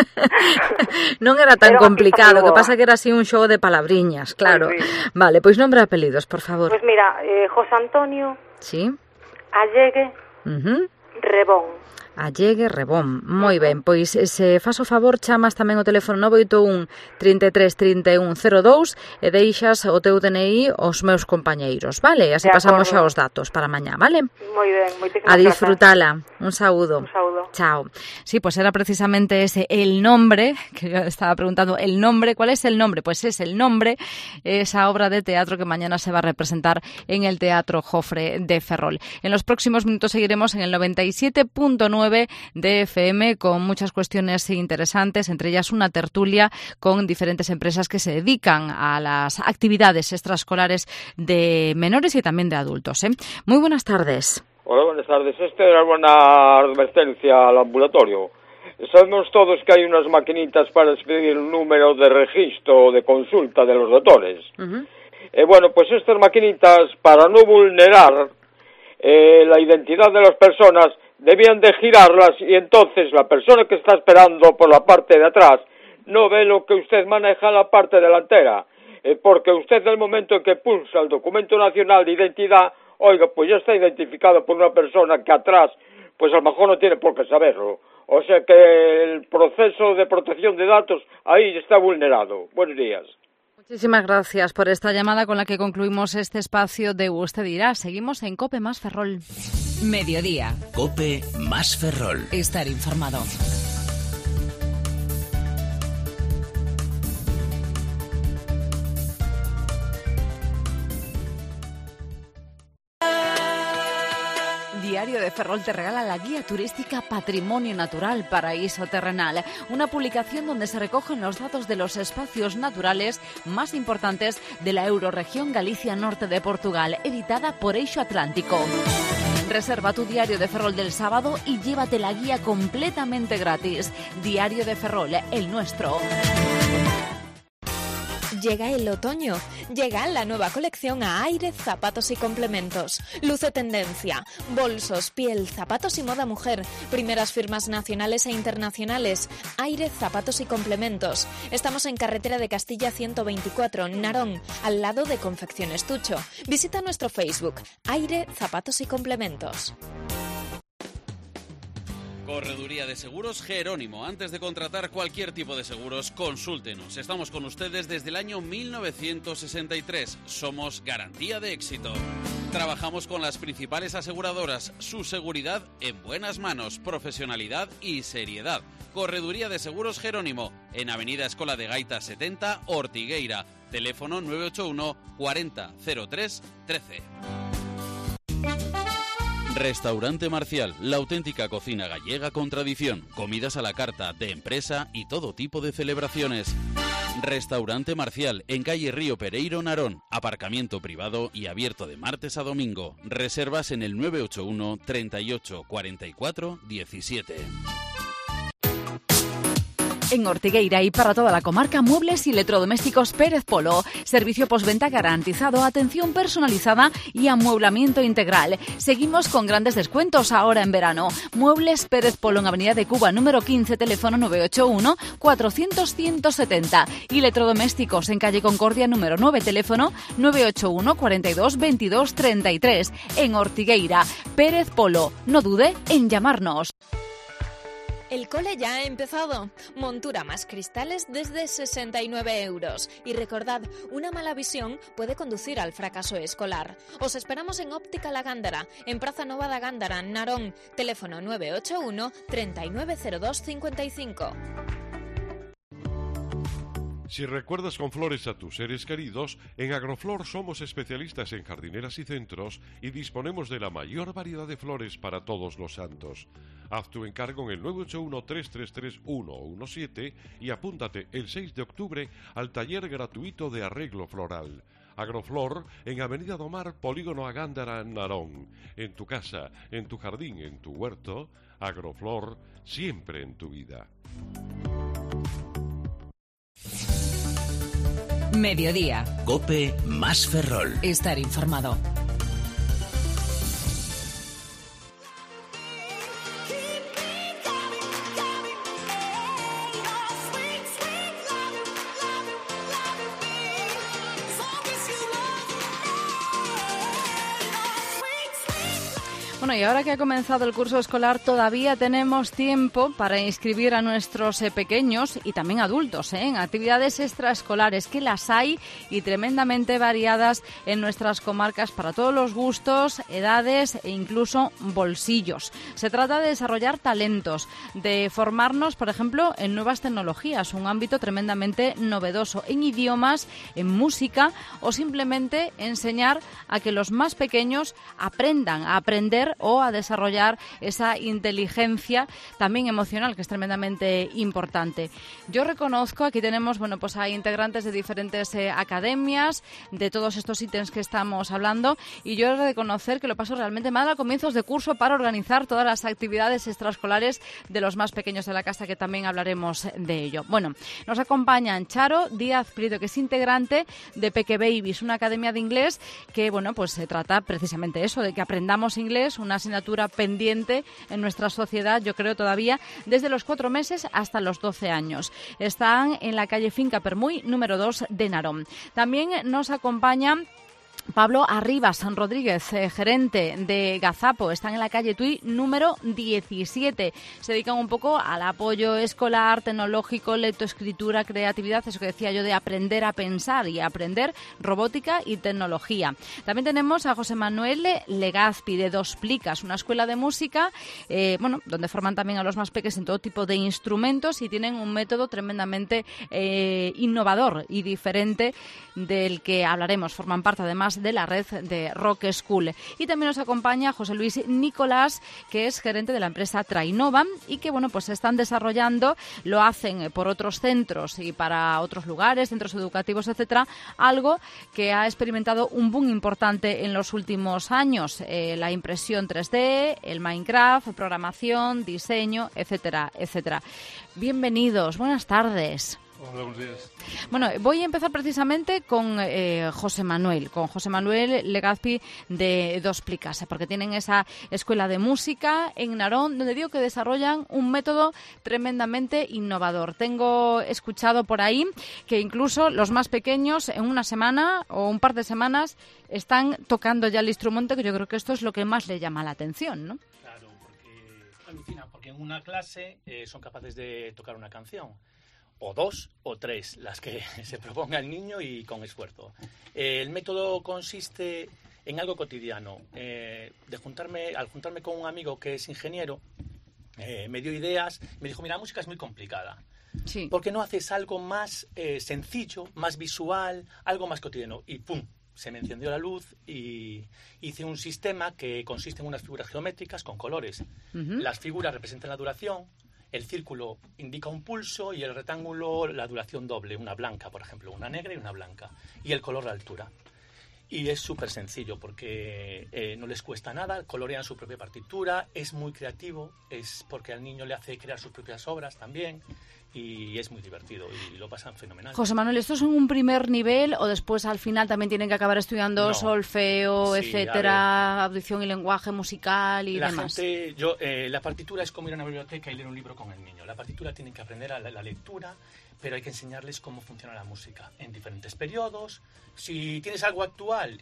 Non era tan complicado, que pasa que era así un xogo de palabriñas, claro. Vale, pois nombre e apelidos, por favor. Pois mira, José Antonio. Sí. Allegue. Rebón. Allegue Rebón. Moi ben, pois se faz o favor chamas tamén o teléfono 981 33 31 02 e deixas o teu DNI aos meus compañeiros, vale? Así pasamos xa os datos para mañá, vale? Moi ben, moitísimas gracias. A disfrutala. Un saúdo. Un saúdo. Chao. Sí, pues era precisamente ese el nombre, que yo estaba preguntando el nombre. ¿Cuál es el nombre? Pues es el nombre, esa obra de teatro que mañana se va a representar en el Teatro Jofre de Ferrol. En los próximos minutos seguiremos en el 97.9 de FM con muchas cuestiones interesantes, entre ellas una tertulia con diferentes empresas que se dedican a las actividades extraescolares de menores y también de adultos. Muy buenas tardes. Hola, buenas tardes. Era una advertencia al ambulatorio. Sabemos todos que hay unas maquinitas para expedir un número de registro o de consulta de los doctores. Bueno, pues estas maquinitas, para no vulnerar la identidad de las personas, debían de girarlas y entonces la persona que está esperando por la parte de atrás no ve lo que usted maneja en la parte delantera, porque usted en el momento en que pulsa el documento nacional de identidad, oiga, pues ya está identificado por una persona que atrás, pues a lo mejor no tiene por qué saberlo. O sea que el proceso de protección de datos ahí está vulnerado. Buenos días. Muchísimas gracias por esta llamada con la que concluimos este espacio de Usted dirá. Seguimos en COPE más Ferrol. Mediodía. COPE más Ferrol. Estar informado. Diario de Ferrol te regala la guía turística Patrimonio Natural Paraíso Terrenal, una publicación donde se recogen los datos de los espacios naturales más importantes de la eurorregión Galicia Norte de Portugal, editada por Eixo Atlántico. Reserva tu Diario de Ferrol del sábado y llévate la guía completamente gratis. Diario de Ferrol, el nuestro. Llega el otoño, llega la nueva colección a Aire, zapatos y complementos. Luce tendencia, bolsos, piel, zapatos y moda mujer. Primeras firmas nacionales e internacionales. Aire, zapatos y complementos. Estamos en carretera de Castilla 124, Narón, al lado de Confecciones Tucho. Visita nuestro Facebook, Aire, zapatos y complementos. Correduría de Seguros Jerónimo. Antes de contratar cualquier tipo de seguros, consúltenos. Estamos con ustedes desde el año 1963. Somos garantía de éxito. Trabajamos con las principales aseguradoras. Su seguridad en buenas manos, profesionalidad y seriedad. Correduría de Seguros Jerónimo, en Avenida Escola de Gaita 70, Ortigueira. Teléfono 981 40 03 13. Restaurante Marcial, la auténtica cocina gallega con tradición, comidas a la carta, de empresa y todo tipo de celebraciones. Restaurante Marcial, en calle Río Pereiro, Narón, aparcamiento privado y abierto de martes a domingo. Reservas en el 981 38 44 17. En Ortigueira y para toda la comarca, muebles y electrodomésticos Pérez Polo. Servicio postventa garantizado, atención personalizada y amueblamiento integral. Seguimos con grandes descuentos ahora en verano. Muebles Pérez Polo en Avenida de Cuba, número 15, teléfono 981 400 170. Y electrodomésticos en calle Concordia, número 9, teléfono 981 42 22 33. En Ortigueira, Pérez Polo. No dude en llamarnos. El cole ya ha empezado. Montura más cristales desde 69 euros. Y recordad, una mala visión puede conducir al fracaso escolar. Os esperamos en Óptica La Gándara, en Praza Nova da Gándara, Narón. Teléfono 981 3902 55. Si recuerdas con flores a tus seres queridos, en Agroflor somos especialistas en jardineras y centros y disponemos de la mayor variedad de flores para todos los santos. Haz tu encargo en el 981-333-117 y apúntate el 6 de octubre al taller gratuito de arreglo floral. Agroflor en Avenida do Mar, Polígono a Gándara, Narón. En tu casa, en tu jardín, en tu huerto, Agroflor siempre en tu vida. Mediodía. COPE más Ferrol. Estar informado. Bueno, y ahora que ha comenzado el curso escolar, todavía tenemos tiempo para inscribir a nuestros pequeños y también adultos en actividades extraescolares, que las hay y tremendamente variadas en nuestras comarcas para todos los gustos, edades e incluso bolsillos. Se trata de desarrollar talentos, de formarnos, por ejemplo, en nuevas tecnologías, un ámbito tremendamente novedoso, en idiomas, en música o simplemente enseñar a que los más pequeños aprendan a aprender o a desarrollar esa inteligencia también emocional, que es tremendamente importante. Yo reconozco, aquí tenemos, bueno, pues a integrantes de diferentes academias, de todos estos ítems que estamos hablando, y yo he de reconocer que lo paso realmente mal a comienzos de curso para organizar todas las actividades extraescolares de los más pequeños de la casa, que también hablaremos de ello. Bueno, nos acompañan Charo Díaz Prieto, que es integrante de Peque Babies, una academia de inglés que, bueno, pues se trata precisamente eso, de que aprendamos inglés, una asignatura pendiente en nuestra sociedad, yo creo todavía, desde los 4 meses hasta los 12 años. Están en la calle Finca Permuy, número 2 de Narón. También nos acompaña Pablo Arribas Rodríguez, gerente de Gazapo, están en la calle Tui número 17. Se dedican un poco al apoyo escolar, tecnológico, lectoescritura, creatividad, eso que decía yo de aprender a pensar y aprender robótica y tecnología. También tenemos a José Manuel Legazpi de Dos Plicas, una escuela de música, donde forman también a los más pequeños en todo tipo de instrumentos y tienen un método tremendamente innovador y diferente del que hablaremos. Forman parte además alumnas de la red de Rock School. Y también nos acompaña José Luis Nicolás, que es gerente de la empresa Trainova y que, bueno, pues están desarrollando, lo hacen por otros centros y para otros lugares, centros educativos, etcétera, algo que ha experimentado un boom importante en los últimos años, la impresión 3D, el Minecraft, programación, diseño, etcétera, etcétera. Bienvenidos, buenas tardes. Hola, buenos días. Bueno, voy a empezar precisamente con José Manuel Legazpi de Dos Plicas, porque tienen esa escuela de música en Narón, donde digo que desarrollan un método tremendamente innovador. Tengo escuchado por ahí que incluso los más pequeños en una semana o un par de semanas están tocando ya el instrumento, que yo creo que esto es lo que más le llama la atención, ¿no? Claro, porque alucina, porque en una clase son capaces de tocar una canción. O 2 o 3, las que se proponga el niño y con esfuerzo. El método consiste en algo cotidiano. Al juntarme con un amigo que es ingeniero, me dio ideas, me dijo, mira, la música es muy complicada. Sí. ¿Por qué no haces algo más sencillo, más visual, algo más cotidiano? Y ¡pum! Se me encendió la luz y hice un sistema que consiste en unas figuras geométricas con colores. Las figuras representan la duración. El círculo indica un pulso y el rectángulo la duración doble, una blanca, por ejemplo, una negra y una blanca. Y el color la altura. Y es súper sencillo porque no les cuesta nada, colorean su propia partitura, es muy creativo, es porque al niño le hace crear sus propias obras también y es muy divertido y lo pasan fenomenal. José Manuel, ¿esto es un primer nivel o después al final también tienen que acabar estudiando solfeo, etcétera, audición y lenguaje musical y demás? La partitura es como ir a una biblioteca y leer un libro con el niño. La partitura tienen que aprender la lectura, pero hay que enseñarles cómo funciona la música en diferentes periodos. Si tienes algo actual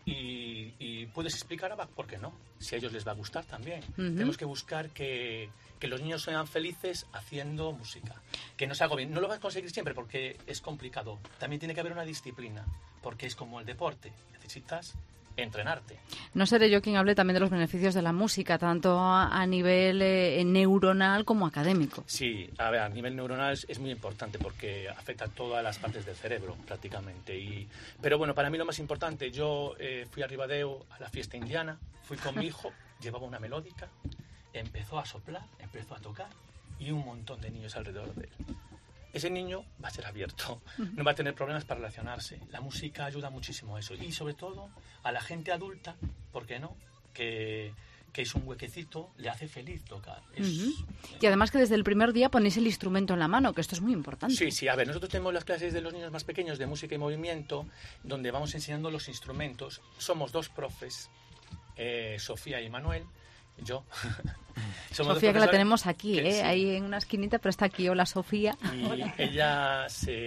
y puedes explicar, ¿por qué no? Si a ellos les va a gustar también. Tenemos que buscar que los niños sean felices haciendo música, que no se haga bien. No lo vas a conseguir siempre porque es complicado. También tiene que haber una disciplina, porque es como el deporte. Necesitas entrenarte. No seré yo quien hable también de los beneficios de la música, tanto a nivel neuronal como académico. Sí, a nivel neuronal es muy importante porque afecta a todas las partes del cerebro prácticamente. Pero bueno, para mí lo más importante, yo fui a Ribadeo a la fiesta indiana, fui con mi hijo, llevaba una melódica, empezó a soplar, empezó a tocar y un montón de niños alrededor de él. Ese niño va a ser abierto, no va a tener problemas para relacionarse. La música ayuda muchísimo a eso. Y sobre todo a la gente adulta, ¿por qué no? Que es un huequecito, le hace feliz tocar. Y además que desde el primer día ponéis el instrumento en la mano, que esto es muy importante. Sí, a ver, nosotros tenemos las clases de los niños más pequeños de música y movimiento, donde vamos enseñando los instrumentos. Somos 2 profes, Sofía y Manuel, yo. Sofía, que la tenemos aquí, sí. Ahí en una esquinita, pero está aquí. Hola, Sofía. Y hola. Ella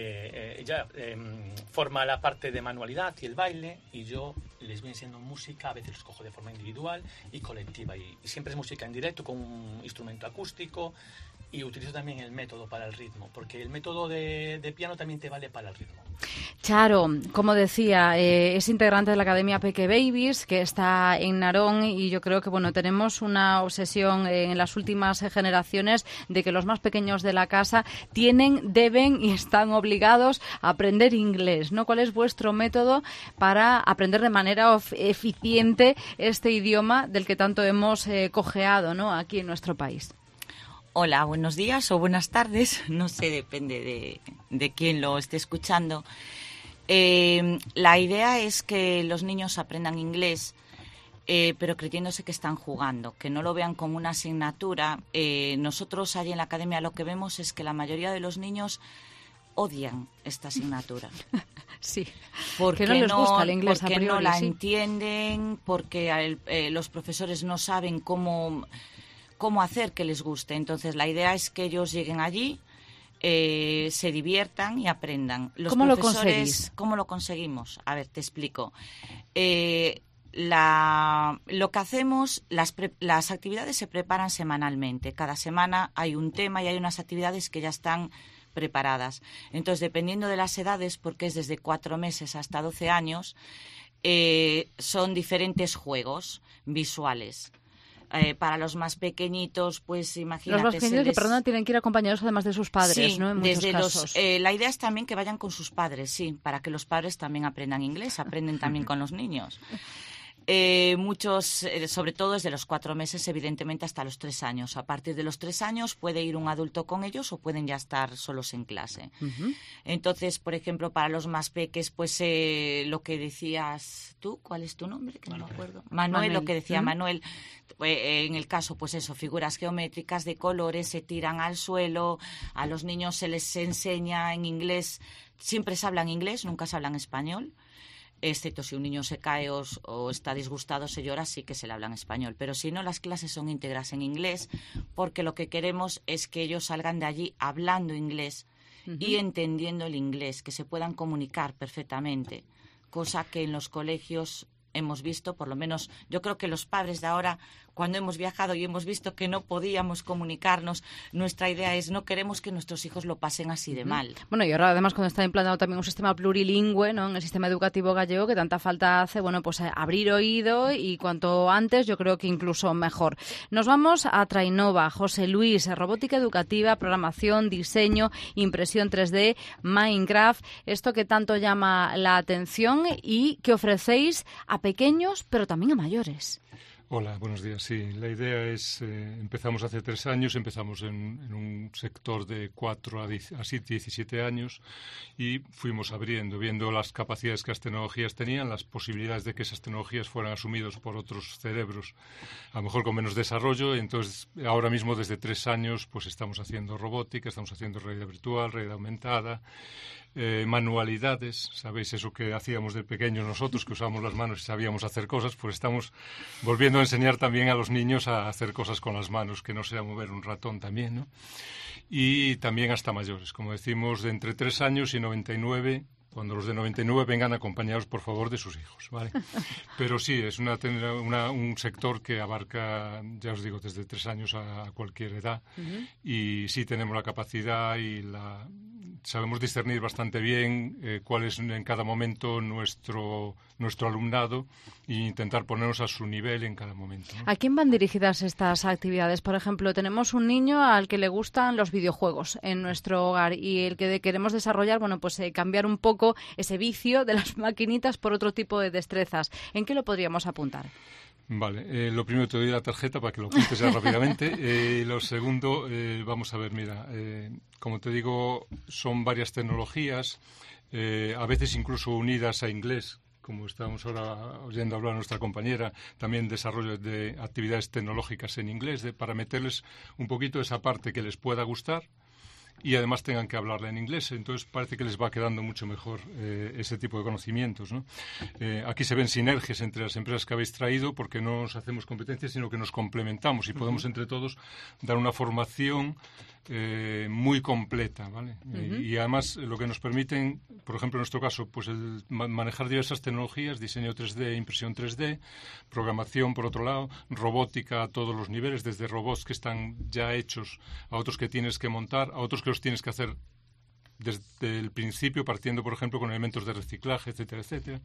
forma la parte de manualidad y el baile, y yo les voy enseñando música, a veces los cojo de forma individual y colectiva, y siempre es música en directo con un instrumento acústico, y utilizo también el método para el ritmo, porque el método de piano también te vale para el ritmo. Charo, como decía, es integrante de la Academia Peque Babies, que está en Narón, y yo creo que tenemos una obsesión en las últimas generaciones de que los más pequeños de la casa deben y están obligados a aprender inglés, ¿no? ¿Cuál es vuestro método para aprender de manera eficiente este idioma del que tanto hemos cojeado, ¿no?, aquí en nuestro país? Hola, buenos días o buenas tardes, no sé, depende de quién lo esté escuchando. La idea es que los niños aprendan inglés, pero creyéndose que están jugando, que no lo vean como una asignatura. Nosotros allí en la academia lo que vemos es que la mayoría de los niños odian esta asignatura. Sí, porque no les gusta el inglés porque a priori, no la sí. entienden, porque los profesores no saben cómo hacer que les guste. Entonces la idea es que ellos lleguen allí, se diviertan y aprendan. ¿Cómo lo conseguís? ¿Cómo lo conseguimos? A ver, te explico. Lo que hacemos, las actividades se preparan semanalmente. Cada semana hay un tema y hay unas actividades que ya están preparadas. Entonces, dependiendo de las edades, porque es desde 4 meses hasta 12 años, son diferentes juegos visuales. Para los más pequeñitos, pues imagínate... Los más pequeños que, tienen que ir acompañados además de sus padres, sí, ¿no? En muchos casos. La idea es también que vayan con sus padres, sí, para que los padres también aprendan inglés, aprenden también con los niños. Muchos, sobre todo desde los 4 meses, evidentemente hasta los 3 años. A partir de los 3 años puede ir un adulto con ellos o pueden ya estar solos en clase. Entonces, por ejemplo, para los más peques, pues lo que decías tú, ¿cuál es tu nombre? Que no me acuerdo. Manuel, lo que decía Manuel, en el caso, pues eso, figuras geométricas de colores se tiran al suelo, a los niños se les enseña en inglés, siempre se habla en inglés, nunca se habla en español. Excepto si un niño se cae o está disgustado, se llora, sí que se le habla en español. Pero si no, las clases son íntegras en inglés, porque lo que queremos es que ellos salgan de allí hablando inglés y entendiendo el inglés, que se puedan comunicar perfectamente, cosa que en los colegios hemos visto, por lo menos yo creo que los padres de ahora, cuando hemos viajado y hemos visto que no podíamos comunicarnos, nuestra idea es no queremos que nuestros hijos lo pasen así de mal. Bueno, y ahora además cuando está implantado también un sistema plurilingüe, ¿no?, en el sistema educativo gallego, que tanta falta hace, bueno, pues abrir oído y cuanto antes yo creo que incluso mejor. Nos vamos a Trainova. José Luis, robótica educativa, programación, diseño, impresión 3D, Minecraft, esto que tanto llama la atención y que ofrecéis a pequeños pero también a mayores. Hola, buenos días. Sí, la idea es, empezamos hace 3 años, empezamos en un sector de 4 a 17 años y fuimos abriendo, viendo las capacidades que las tecnologías tenían, las posibilidades de que esas tecnologías fueran asumidas por otros cerebros, a lo mejor con menos desarrollo. Entonces, ahora mismo desde 3 años, pues estamos haciendo robótica, estamos haciendo realidad virtual, realidad aumentada, manualidades, ¿sabéis? Eso que hacíamos de pequeños nosotros, que usábamos las manos y sabíamos hacer cosas, pues estamos volviendo a enseñar también a los niños a hacer cosas con las manos, que no sea mover un ratón también, ¿no? Y también hasta mayores, como decimos, de entre 3 años y 99, cuando los de 99 vengan acompañados, por favor, de sus hijos, ¿vale? Pero sí, es un sector que abarca, ya os digo, desde 3 años a cualquier edad. Y sí tenemos la capacidad y sabemos discernir bastante bien cuál es en cada momento nuestro alumnado e intentar ponernos a su nivel en cada momento, ¿no? ¿A quién van dirigidas estas actividades? Por ejemplo, tenemos un niño al que le gustan los videojuegos en nuestro hogar y el que queremos desarrollar, bueno, pues cambiar un poco ese vicio de las maquinitas por otro tipo de destrezas. ¿En qué lo podríamos apuntar? Vale, lo primero te doy la tarjeta para que lo apuntes ya rápidamente. Lo segundo, vamos a ver, mira, como te digo, son varias tecnologías, a veces incluso unidas a inglés, como estamos ahora oyendo hablar a nuestra compañera, también desarrollo de actividades tecnológicas en inglés, para meterles un poquito esa parte que les pueda gustar y además tengan que hablarla en inglés. Entonces parece que les va quedando mucho mejor ese tipo de conocimientos, ¿no? Aquí se ven sinergias entre las empresas que habéis traído, porque no nos hacemos competencia, sino que nos complementamos y podemos entre todos dar una formación muy completa, ¿vale? Y además lo que nos permiten, por ejemplo en nuestro caso, pues el manejar diversas tecnologías, diseño 3D, impresión 3D, programación por otro lado, robótica a todos los niveles, desde robots que están ya hechos a otros que tienes que montar, a otros que los tienes que hacer desde el principio, partiendo, por ejemplo, con elementos de reciclaje, etcétera, etcétera.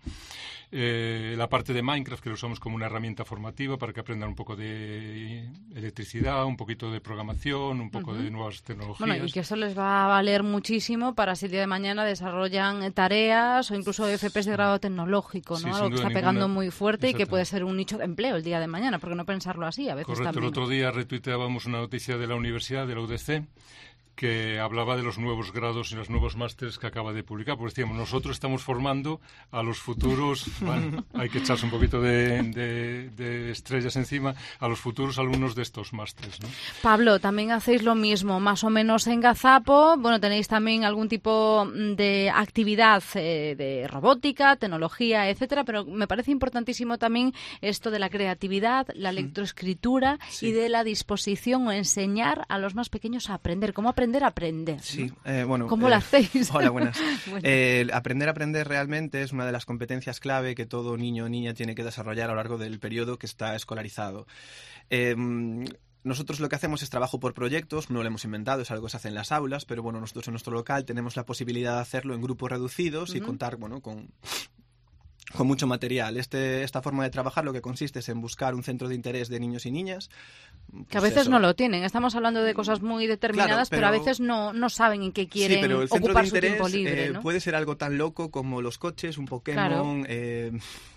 La parte de Minecraft, que lo usamos como una herramienta formativa para que aprendan un poco de electricidad, un poquito de programación, un poco de nuevas tecnologías. Bueno, y que eso les va a valer muchísimo para si el día de mañana desarrollan tareas o incluso FPs de grado tecnológico, ¿no? Sí, algo que está pegando muy fuerte y que puede ser un nicho de empleo el día de mañana, porque no pensarlo así a veces. Correcto, también. El otro día retuiteábamos una noticia de la universidad, de la UDC, que hablaba de los nuevos grados y los nuevos másteres que acaba de publicar, porque decíamos, nosotros estamos formando a los futuros, bueno, hay que echarse un poquito de estrellas encima, a los futuros alumnos de estos másteres, ¿no? Pablo, también hacéis lo mismo, más o menos en Gazapo. Bueno, tenéis también algún tipo de actividad de robótica, tecnología, etcétera, pero me parece importantísimo también esto de la creatividad, la lectoescritura y de la disposición o enseñar a los más pequeños a aprender. ¿Cómo aprender a aprender? Sí, bueno. ¿Cómo lo hacéis? Hola, buenas. Aprender a aprender realmente es una de las competencias clave que todo niño o niña tiene que desarrollar a lo largo del periodo que está escolarizado. Nosotros lo que hacemos es trabajo por proyectos, no lo hemos inventado, es algo que se hace en las aulas, pero bueno, nosotros en nuestro local tenemos la posibilidad de hacerlo en grupos reducidos y contar, bueno, con con mucho material. Esta forma de trabajar lo que consiste es en buscar un centro de interés de niños y niñas. Que a veces no lo tienen. Estamos hablando de cosas muy determinadas, claro, pero a veces no saben en qué quieren sí, pero el centro ocupar de interés, su tiempo libre, ¿no? puede ser algo tan loco como los coches, un Pokémon... Claro.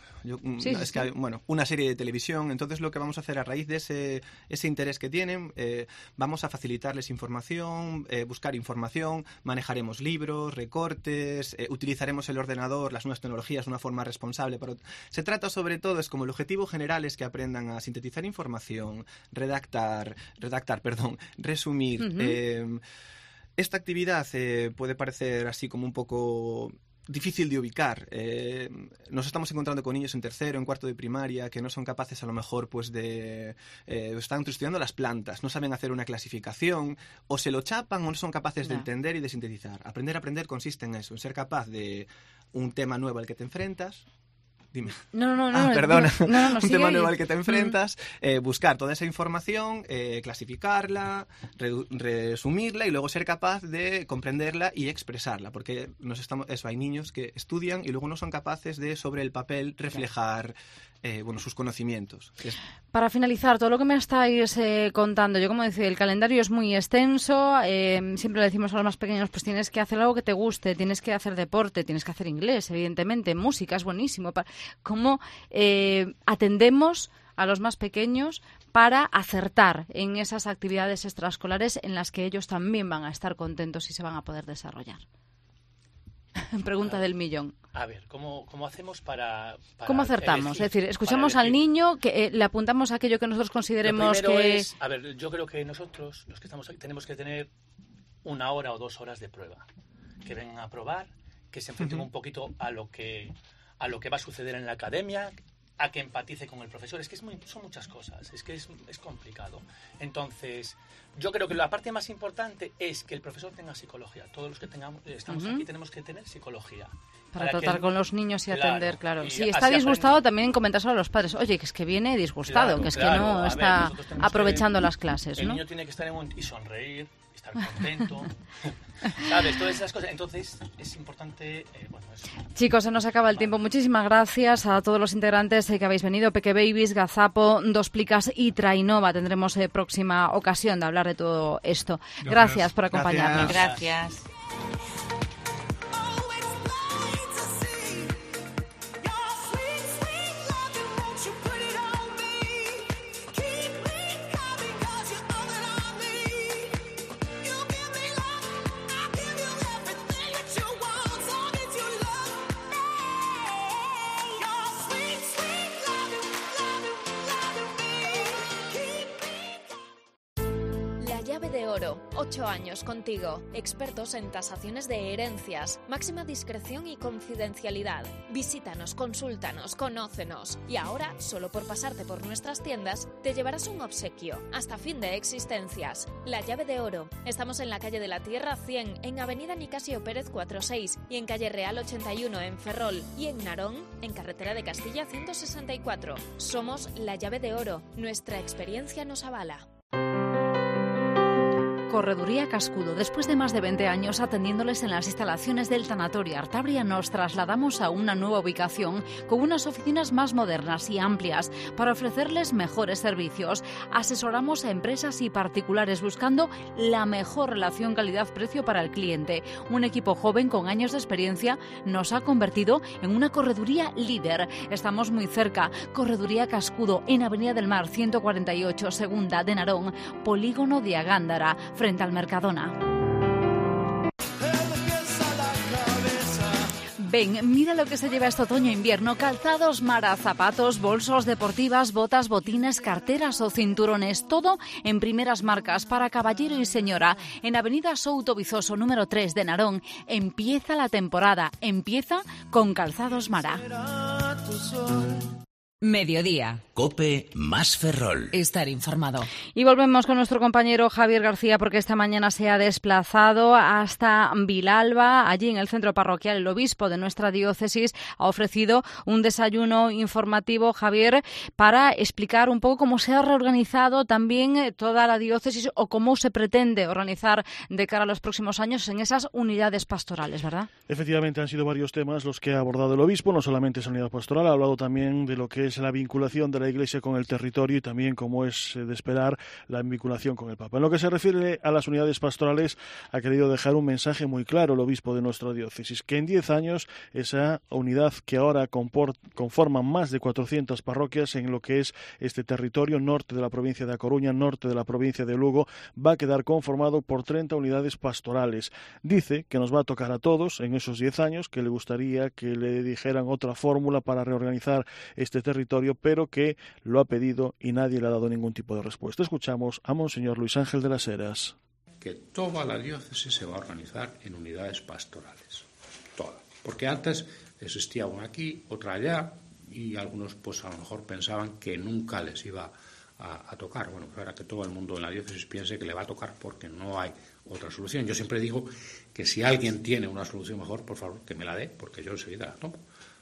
Una serie de televisión. Entonces lo que vamos a hacer a raíz de ese interés que tienen, vamos a facilitarles información, buscar información, manejaremos libros, recortes, utilizaremos el ordenador, las nuevas tecnologías de una forma responsable. Pero se trata sobre todo, es como el objetivo general es que aprendan a sintetizar información, resumir. Uh-huh. Esta actividad puede parecer así como un poco difícil de ubicar. Nos estamos encontrando con niños en tercero, en cuarto de primaria, que no son capaces a lo mejor pues de... están estudiando las plantas, no saben hacer una clasificación, o se lo chapan o no son capaces de entender y de sintetizar. Aprender a aprender consiste en eso, en ser capaz de un tema nuevo al que te enfrentas. Dime. No. Perdona. No, un tema nuevo al que te enfrentas, buscar toda esa información, clasificarla, resumirla y luego ser capaz de comprenderla y expresarla, porque hay niños que estudian y luego no son capaces de, sobre el papel, reflejar sus conocimientos. Para finalizar, todo lo que me estáis contando, yo como decía, el calendario es muy extenso, siempre le decimos a los más pequeños, pues tienes que hacer algo que te guste, tienes que hacer deporte, tienes que hacer inglés, evidentemente, música es buenísimo. ¿Cómo atendemos a los más pequeños para acertar en esas actividades extraescolares en las que ellos también van a estar contentos y se van a poder desarrollar? Pregunta del millón. A ver, ¿cómo hacemos para ¿Cómo acertamos? Es decir, escuchamos al niño, que le apuntamos aquello que nosotros consideremos que... yo creo que nosotros, los que estamos aquí, tenemos que tener 1 hora o 2 horas de prueba. Que vengan a probar, que se enfrenten un poquito a lo que va a suceder en la academia, a que empatice con el profesor. Es que son muchas cosas, es que es complicado. Entonces, yo creo que la parte más importante es que el profesor tenga psicología. Todos los que estamos aquí tenemos que tener psicología. Para tratar con los niños y atender, claro. Si está disgustado, también comentárselo a los padres. Oye, que es que viene disgustado, que es que no está aprovechando las clases, ¿no? El niño tiene que estar y sonreír, estar contento. ¿Sabes? Todas esas cosas. Entonces, es importante... eso. Chicos, se nos acaba el tiempo. Muchísimas gracias a todos los integrantes que habéis venido. Peque Babies, Gazapo, Dos Plicas y Trainova. Tendremos próxima ocasión de hablar de todo esto. Gracias por acompañarnos. Gracias. de Oro, 8 años contigo. Expertos en tasaciones de herencias. Máxima discreción y confidencialidad. Visítanos, consúltanos, conócenos. Y ahora, solo por pasarte por nuestras tiendas, te llevarás un obsequio. Hasta fin de existencias. La Llave de Oro. Estamos en la calle de la Tierra 100, en Avenida Nicasio Pérez 46 y en calle Real 81 en Ferrol y en Narón, en carretera de Castilla 164. Somos La Llave de Oro. Nuestra experiencia nos avala. Correduría Cascudo. Después de más de 20 años atendiéndoles en las instalaciones del Tanatorio Artabria, nos trasladamos a una nueva ubicación con unas oficinas más modernas y amplias para ofrecerles mejores servicios. Asesoramos a empresas y particulares buscando la mejor relación calidad-precio para el cliente. Un equipo joven con años de experiencia nos ha convertido en una correduría líder. Estamos muy cerca. Correduría Cascudo, en Avenida del Mar 148, Segunda de Narón, Polígono de Agándara, frente al Mercadona. Ven, mira lo que se lleva este otoño-invierno. Calzados Mara, zapatos, bolsos, deportivas, botas, botines, carteras o cinturones. Todo en primeras marcas para caballero y señora. En Avenida Souto Vizoso, número 3 de Narón. Empieza la temporada. Empieza con Calzados Mara. Mediodía. COPE más Ferrol. Estar informado. Y volvemos con nuestro compañero Javier García, porque esta mañana se ha desplazado hasta Vilalba. Allí en el centro parroquial, el obispo de nuestra diócesis ha ofrecido un desayuno informativo, Javier, para explicar un poco cómo se ha reorganizado también toda la diócesis o cómo se pretende organizar de cara a los próximos años en esas unidades pastorales, ¿verdad? Efectivamente, han sido varios temas los que ha abordado el obispo, no solamente esa unidad pastoral, ha hablado también de lo que es la vinculación de la Iglesia con el territorio y también, como es de esperar, la vinculación con el Papa. En lo que se refiere a las unidades pastorales, ha querido dejar un mensaje muy claro el obispo de nuestra diócesis, que en 10 años esa unidad que ahora conforma más de 400 parroquias en lo que es este territorio norte de la provincia de A Coruña, norte de la provincia de Lugo, va a quedar conformado por 30 unidades pastorales. Dice que nos va a tocar a todos en esos 10 años, que le gustaría que le dijeran otra fórmula para reorganizar este territorio, pero que lo ha pedido y nadie le ha dado ningún tipo de respuesta. Escuchamos a Monseñor Luis Ángel de las Heras. Que toda la diócesis se va a organizar en unidades pastorales, toda. Porque antes existía una aquí, otra allá, y algunos pues a lo mejor pensaban que nunca les iba a tocar. Bueno, pues ahora que todo el mundo en la diócesis piense que le va a tocar porque no hay otra solución. Yo siempre digo que si alguien tiene una solución mejor, por favor, que me la dé, porque yo enseguida la tomo.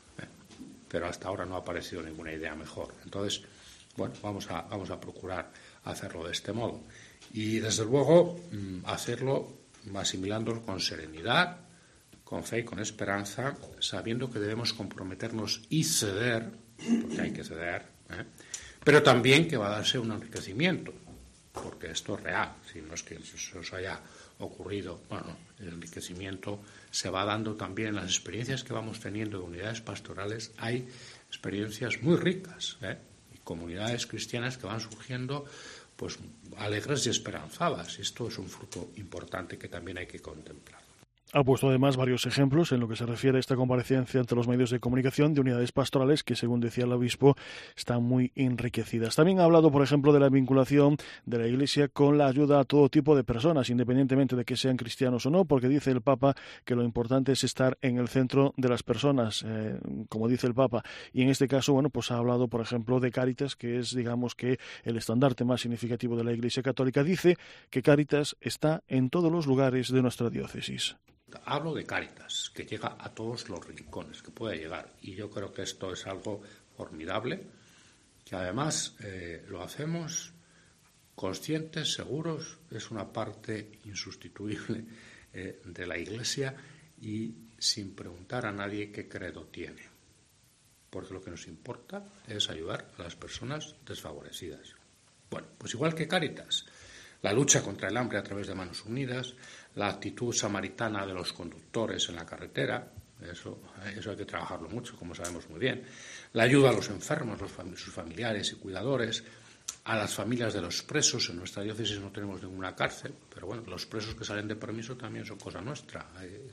Pero hasta ahora no ha aparecido ninguna idea mejor. Entonces, bueno, vamos a procurar hacerlo de este modo. Y, desde luego, hacerlo asimilándolo con serenidad, con fe y con esperanza, sabiendo que debemos comprometernos y ceder, porque hay que ceder, pero también que va a darse un enriquecimiento, porque esto es real, si no es que se os haya ocurrido. Bueno, el enriquecimiento se va dando también en las experiencias que vamos teniendo de unidades pastorales. Hay experiencias muy ricas, y comunidades cristianas que van surgiendo pues alegres y esperanzadas. Esto es un fruto importante que también hay que contemplar. Ha puesto además varios ejemplos en lo que se refiere a esta comparecencia ante los medios de comunicación de unidades pastorales que, según decía el obispo, están muy enriquecidas. También ha hablado, por ejemplo, de la vinculación de la Iglesia con la ayuda a todo tipo de personas, independientemente de que sean cristianos o no, porque dice el Papa que lo importante es estar en el centro de las personas, como dice el Papa. Y en este caso, bueno, pues ha hablado, por ejemplo, de Cáritas, que es, digamos, que el estandarte más significativo de la Iglesia Católica. Dice que Cáritas está en todos los lugares de nuestra diócesis. Hablo de Cáritas, que llega a todos los rincones, que puede llegar. Y yo creo que esto es algo formidable, que además lo hacemos conscientes, seguros, es una parte insustituible de la Iglesia y sin preguntar a nadie qué credo tiene. Porque lo que nos importa es ayudar a las personas desfavorecidas. Bueno, pues igual que Cáritas, la lucha contra el hambre a través de Manos Unidas, la actitud samaritana de los conductores en la carretera, eso hay que trabajarlo mucho, como sabemos muy bien, la ayuda a los enfermos, sus familiares y cuidadores, a las familias de los presos. En nuestra diócesis no tenemos ninguna cárcel, pero bueno, los presos que salen de permiso también son cosa nuestra,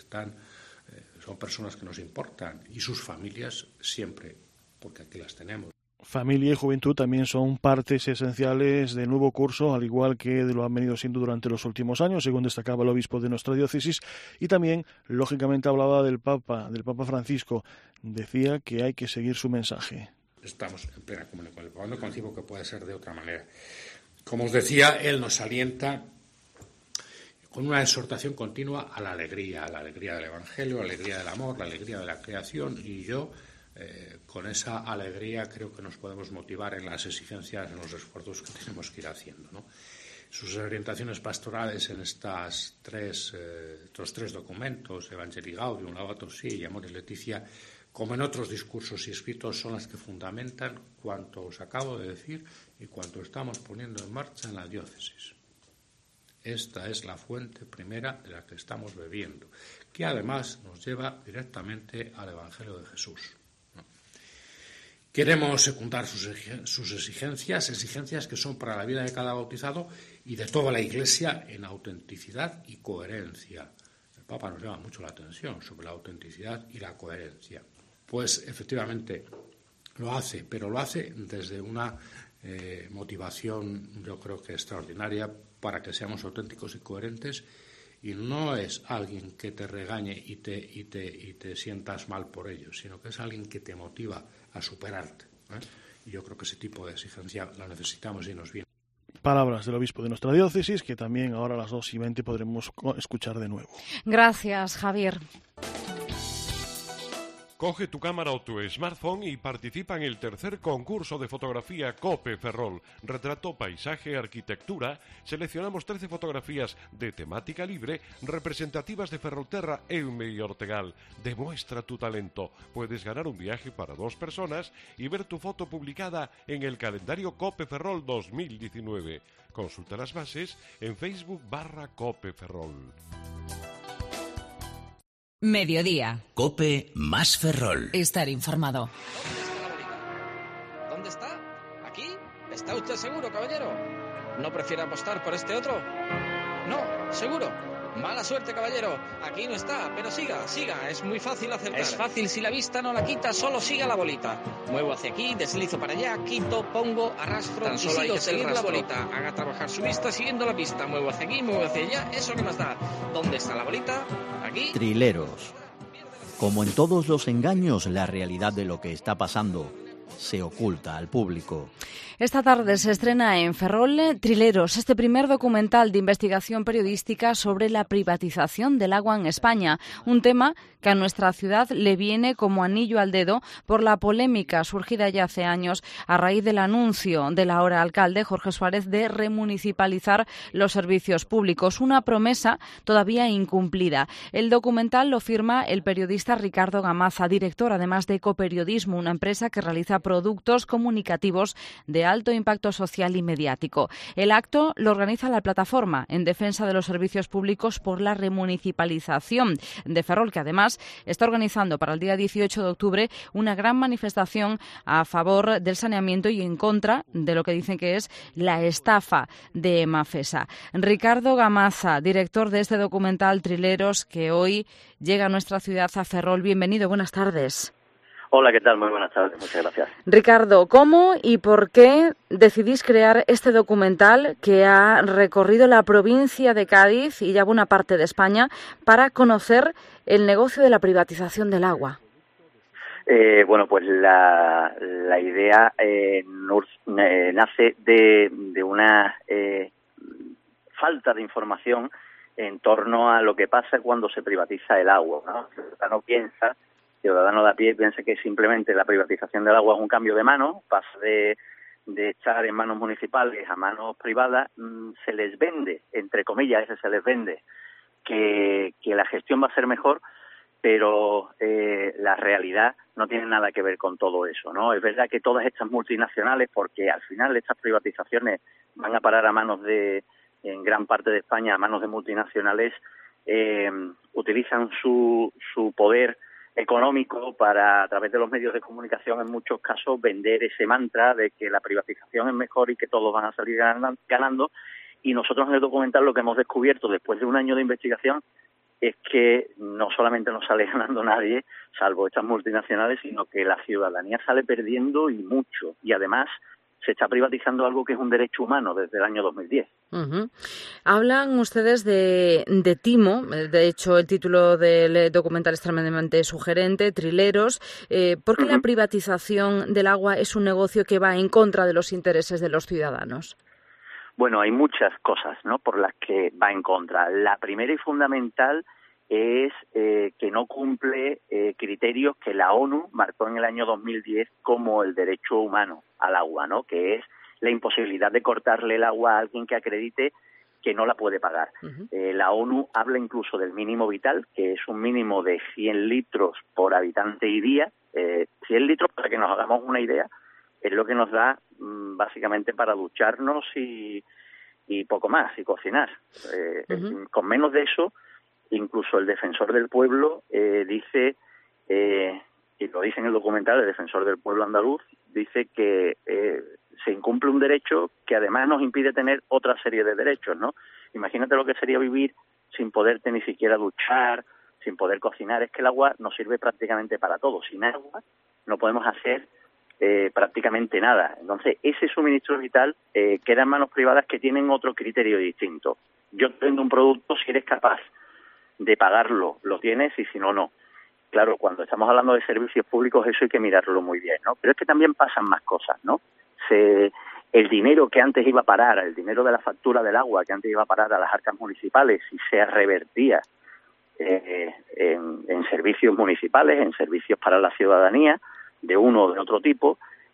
son personas que nos importan, y sus familias siempre, porque aquí las tenemos. Familia y juventud también son partes esenciales del nuevo curso, al igual que lo han venido siendo durante los últimos años, según destacaba el obispo de nuestra diócesis. Y también, lógicamente, hablaba del Papa Francisco. Decía que hay que seguir su mensaje. Estamos en plena comunión con el Papa, no concibo que pueda ser de otra manera. Como os decía, él nos alienta con una exhortación continua a la alegría del Evangelio, a la alegría del amor, la alegría de la creación, y yo con esa alegría creo que nos podemos motivar en las exigencias, en los esfuerzos que tenemos que ir haciendo, ¿no? Sus orientaciones pastorales en estos tres documentos, Evangelii Gaudium, Laudato Si y Amoris Laetitia, como en otros discursos y escritos, son las que fundamentan cuanto os acabo de decir y cuanto estamos poniendo en marcha en la diócesis. Esta es la fuente primera de la que estamos bebiendo, que además nos lleva directamente al Evangelio de Jesús. Queremos secundar sus exigencias que son para la vida de cada bautizado y de toda la Iglesia en autenticidad y coherencia. El Papa nos llama mucho la atención sobre la autenticidad y la coherencia. Pues efectivamente lo hace, pero lo hace desde una motivación, yo creo que extraordinaria, para que seamos auténticos y coherentes, y no es alguien que te regañe y te sientas mal por ello, sino que es alguien que te motiva a superarte, Yo creo que ese tipo de exigencia la necesitamos y nos viene. Palabras del obispo de nuestra diócesis, que también ahora a las 2:20 podremos escuchar de nuevo. Gracias, Javier. Coge tu cámara o tu smartphone y participa en el tercer concurso de fotografía COPE Ferrol. Retrato, paisaje, arquitectura. Seleccionamos 13 fotografías de temática libre representativas de Ferrolterra, Eume y Ortegal. Demuestra tu talento. Puedes ganar un viaje para 2 personas y ver tu foto publicada en el calendario COPE Ferrol 2019. Consulta las bases en Facebook/COPE Ferrol. Mediodía. COPE más Ferrol. Estar informado. ¿Dónde está? ¿Aquí? ¿Está usted seguro, caballero? ¿No prefiere apostar por este otro? No, seguro. Mala suerte, caballero. Aquí no está, pero siga, es muy fácil acertar. Es fácil si la vista no la quita, solo siga la bolita. Muevo hacia aquí, deslizo para allá, quito, pongo, arrastro, tan solo hay que seguir la bolita. Haga trabajar su vista siguiendo la pista. Muevo hacia aquí, muevo hacia allá, eso que más da. ¿Dónde está la bolita? Aquí. Trileros. Como en todos los engaños, la realidad de lo que está pasando se oculta al público. Esta tarde se estrena en Ferrol Trileros, este primer documental de investigación periodística sobre la privatización del agua en España, un tema que a nuestra ciudad le viene como anillo al dedo por la polémica surgida ya hace años a raíz del anuncio del ahora alcalde Jorge Suárez de remunicipalizar los servicios públicos, una promesa todavía incumplida. El documental lo firma el periodista Ricardo Gamaza, director además de Ecoperiodismo, una empresa que realiza productos comunicativos de alto impacto social y mediático. El acto lo organiza la Plataforma en Defensa de los Servicios Públicos por la Remunicipalización de Ferrol, que además está organizando para el día 18 de octubre una gran manifestación a favor del saneamiento y en contra de lo que dicen que es la estafa de Mafesa. Ricardo Gamaza, director de este documental Trileros, que hoy llega a nuestra ciudad, a Ferrol. Bienvenido, buenas tardes. Hola, ¿qué tal? Muy buenas tardes, muchas gracias. Ricardo, ¿cómo y por qué decidís crear este documental que ha recorrido la provincia de Cádiz y ya buena parte de España para conocer el negocio de la privatización del agua? Bueno, pues la idea nace de una falta de información en torno a lo que pasa cuando se privatiza el agua, ¿no? El ciudadano de a pie piensa que simplemente la privatización del agua es un cambio de mano, pasa de estar en manos municipales a manos privadas, se les vende, entre comillas, se les vende que la gestión va a ser mejor, pero la realidad no tiene nada que ver con todo eso, ¿no? Es verdad que todas estas multinacionales, porque al final estas privatizaciones van a parar a manos en gran parte de España, a manos de multinacionales, utilizan su poder económico para, a través de los medios de comunicación, en muchos casos, vender ese mantra de que la privatización es mejor y que todos van a salir ganando. Y nosotros en el documental lo que hemos descubierto después de un año de investigación es que no solamente no sale ganando nadie, salvo estas multinacionales, sino que la ciudadanía sale perdiendo y mucho. Y además se está privatizando algo que es un derecho humano desde el año 2010. Uh-huh. Hablan ustedes de timo, de hecho el título del documental es tremendamente sugerente, Trileros. ¿Por qué la privatización del agua es un negocio que va en contra de los intereses de los ciudadanos? Bueno, hay muchas cosas, ¿no?, por las que va en contra. La primera y fundamental es que no cumple criterios que la ONU marcó en el año 2010 como el derecho humano al agua, ¿no?, que es la imposibilidad de cortarle el agua a alguien que acredite que no la puede pagar. La ONU habla incluso del mínimo vital, que es un mínimo de 100 litros por habitante y día. 100 litros, para que nos hagamos una idea, es lo que nos da básicamente para ducharnos y poco más, y cocinar. Con menos de eso, incluso el defensor del pueblo dice, y lo dice en el documental, el defensor del pueblo andaluz, dice que se incumple un derecho que además nos impide tener otra serie de derechos, ¿no? Imagínate lo que sería vivir sin poderte ni siquiera duchar, sin poder cocinar. Es que el agua nos sirve prácticamente para todo. Sin agua no podemos hacer prácticamente nada. Entonces, ese suministro vital queda en manos privadas que tienen otro criterio distinto. Yo te vendo un producto, si eres capaz de pagarlo, lo tienes, y si no, no. claro, cuando estamos hablando de servicios públicos eso hay que mirarlo muy bien, ¿no? Pero es que también pasan más cosas, ¿no? El dinero que antes iba a parar, el dinero de la factura del agua que antes iba a parar a las arcas municipales y se revertía en servicios municipales, en servicios para la ciudadanía, de uno o de otro tipo,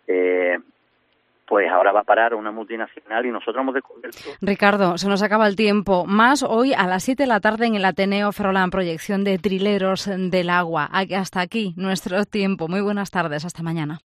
pues ahora va a parar una multinacional y nosotros hemos descubierto... Ricardo, se nos acaba el tiempo. Más hoy a las 7 de la tarde en el Ateneo Ferrolán, proyección de Trileros del Agua. Hasta aquí nuestro tiempo. Muy buenas tardes, hasta mañana.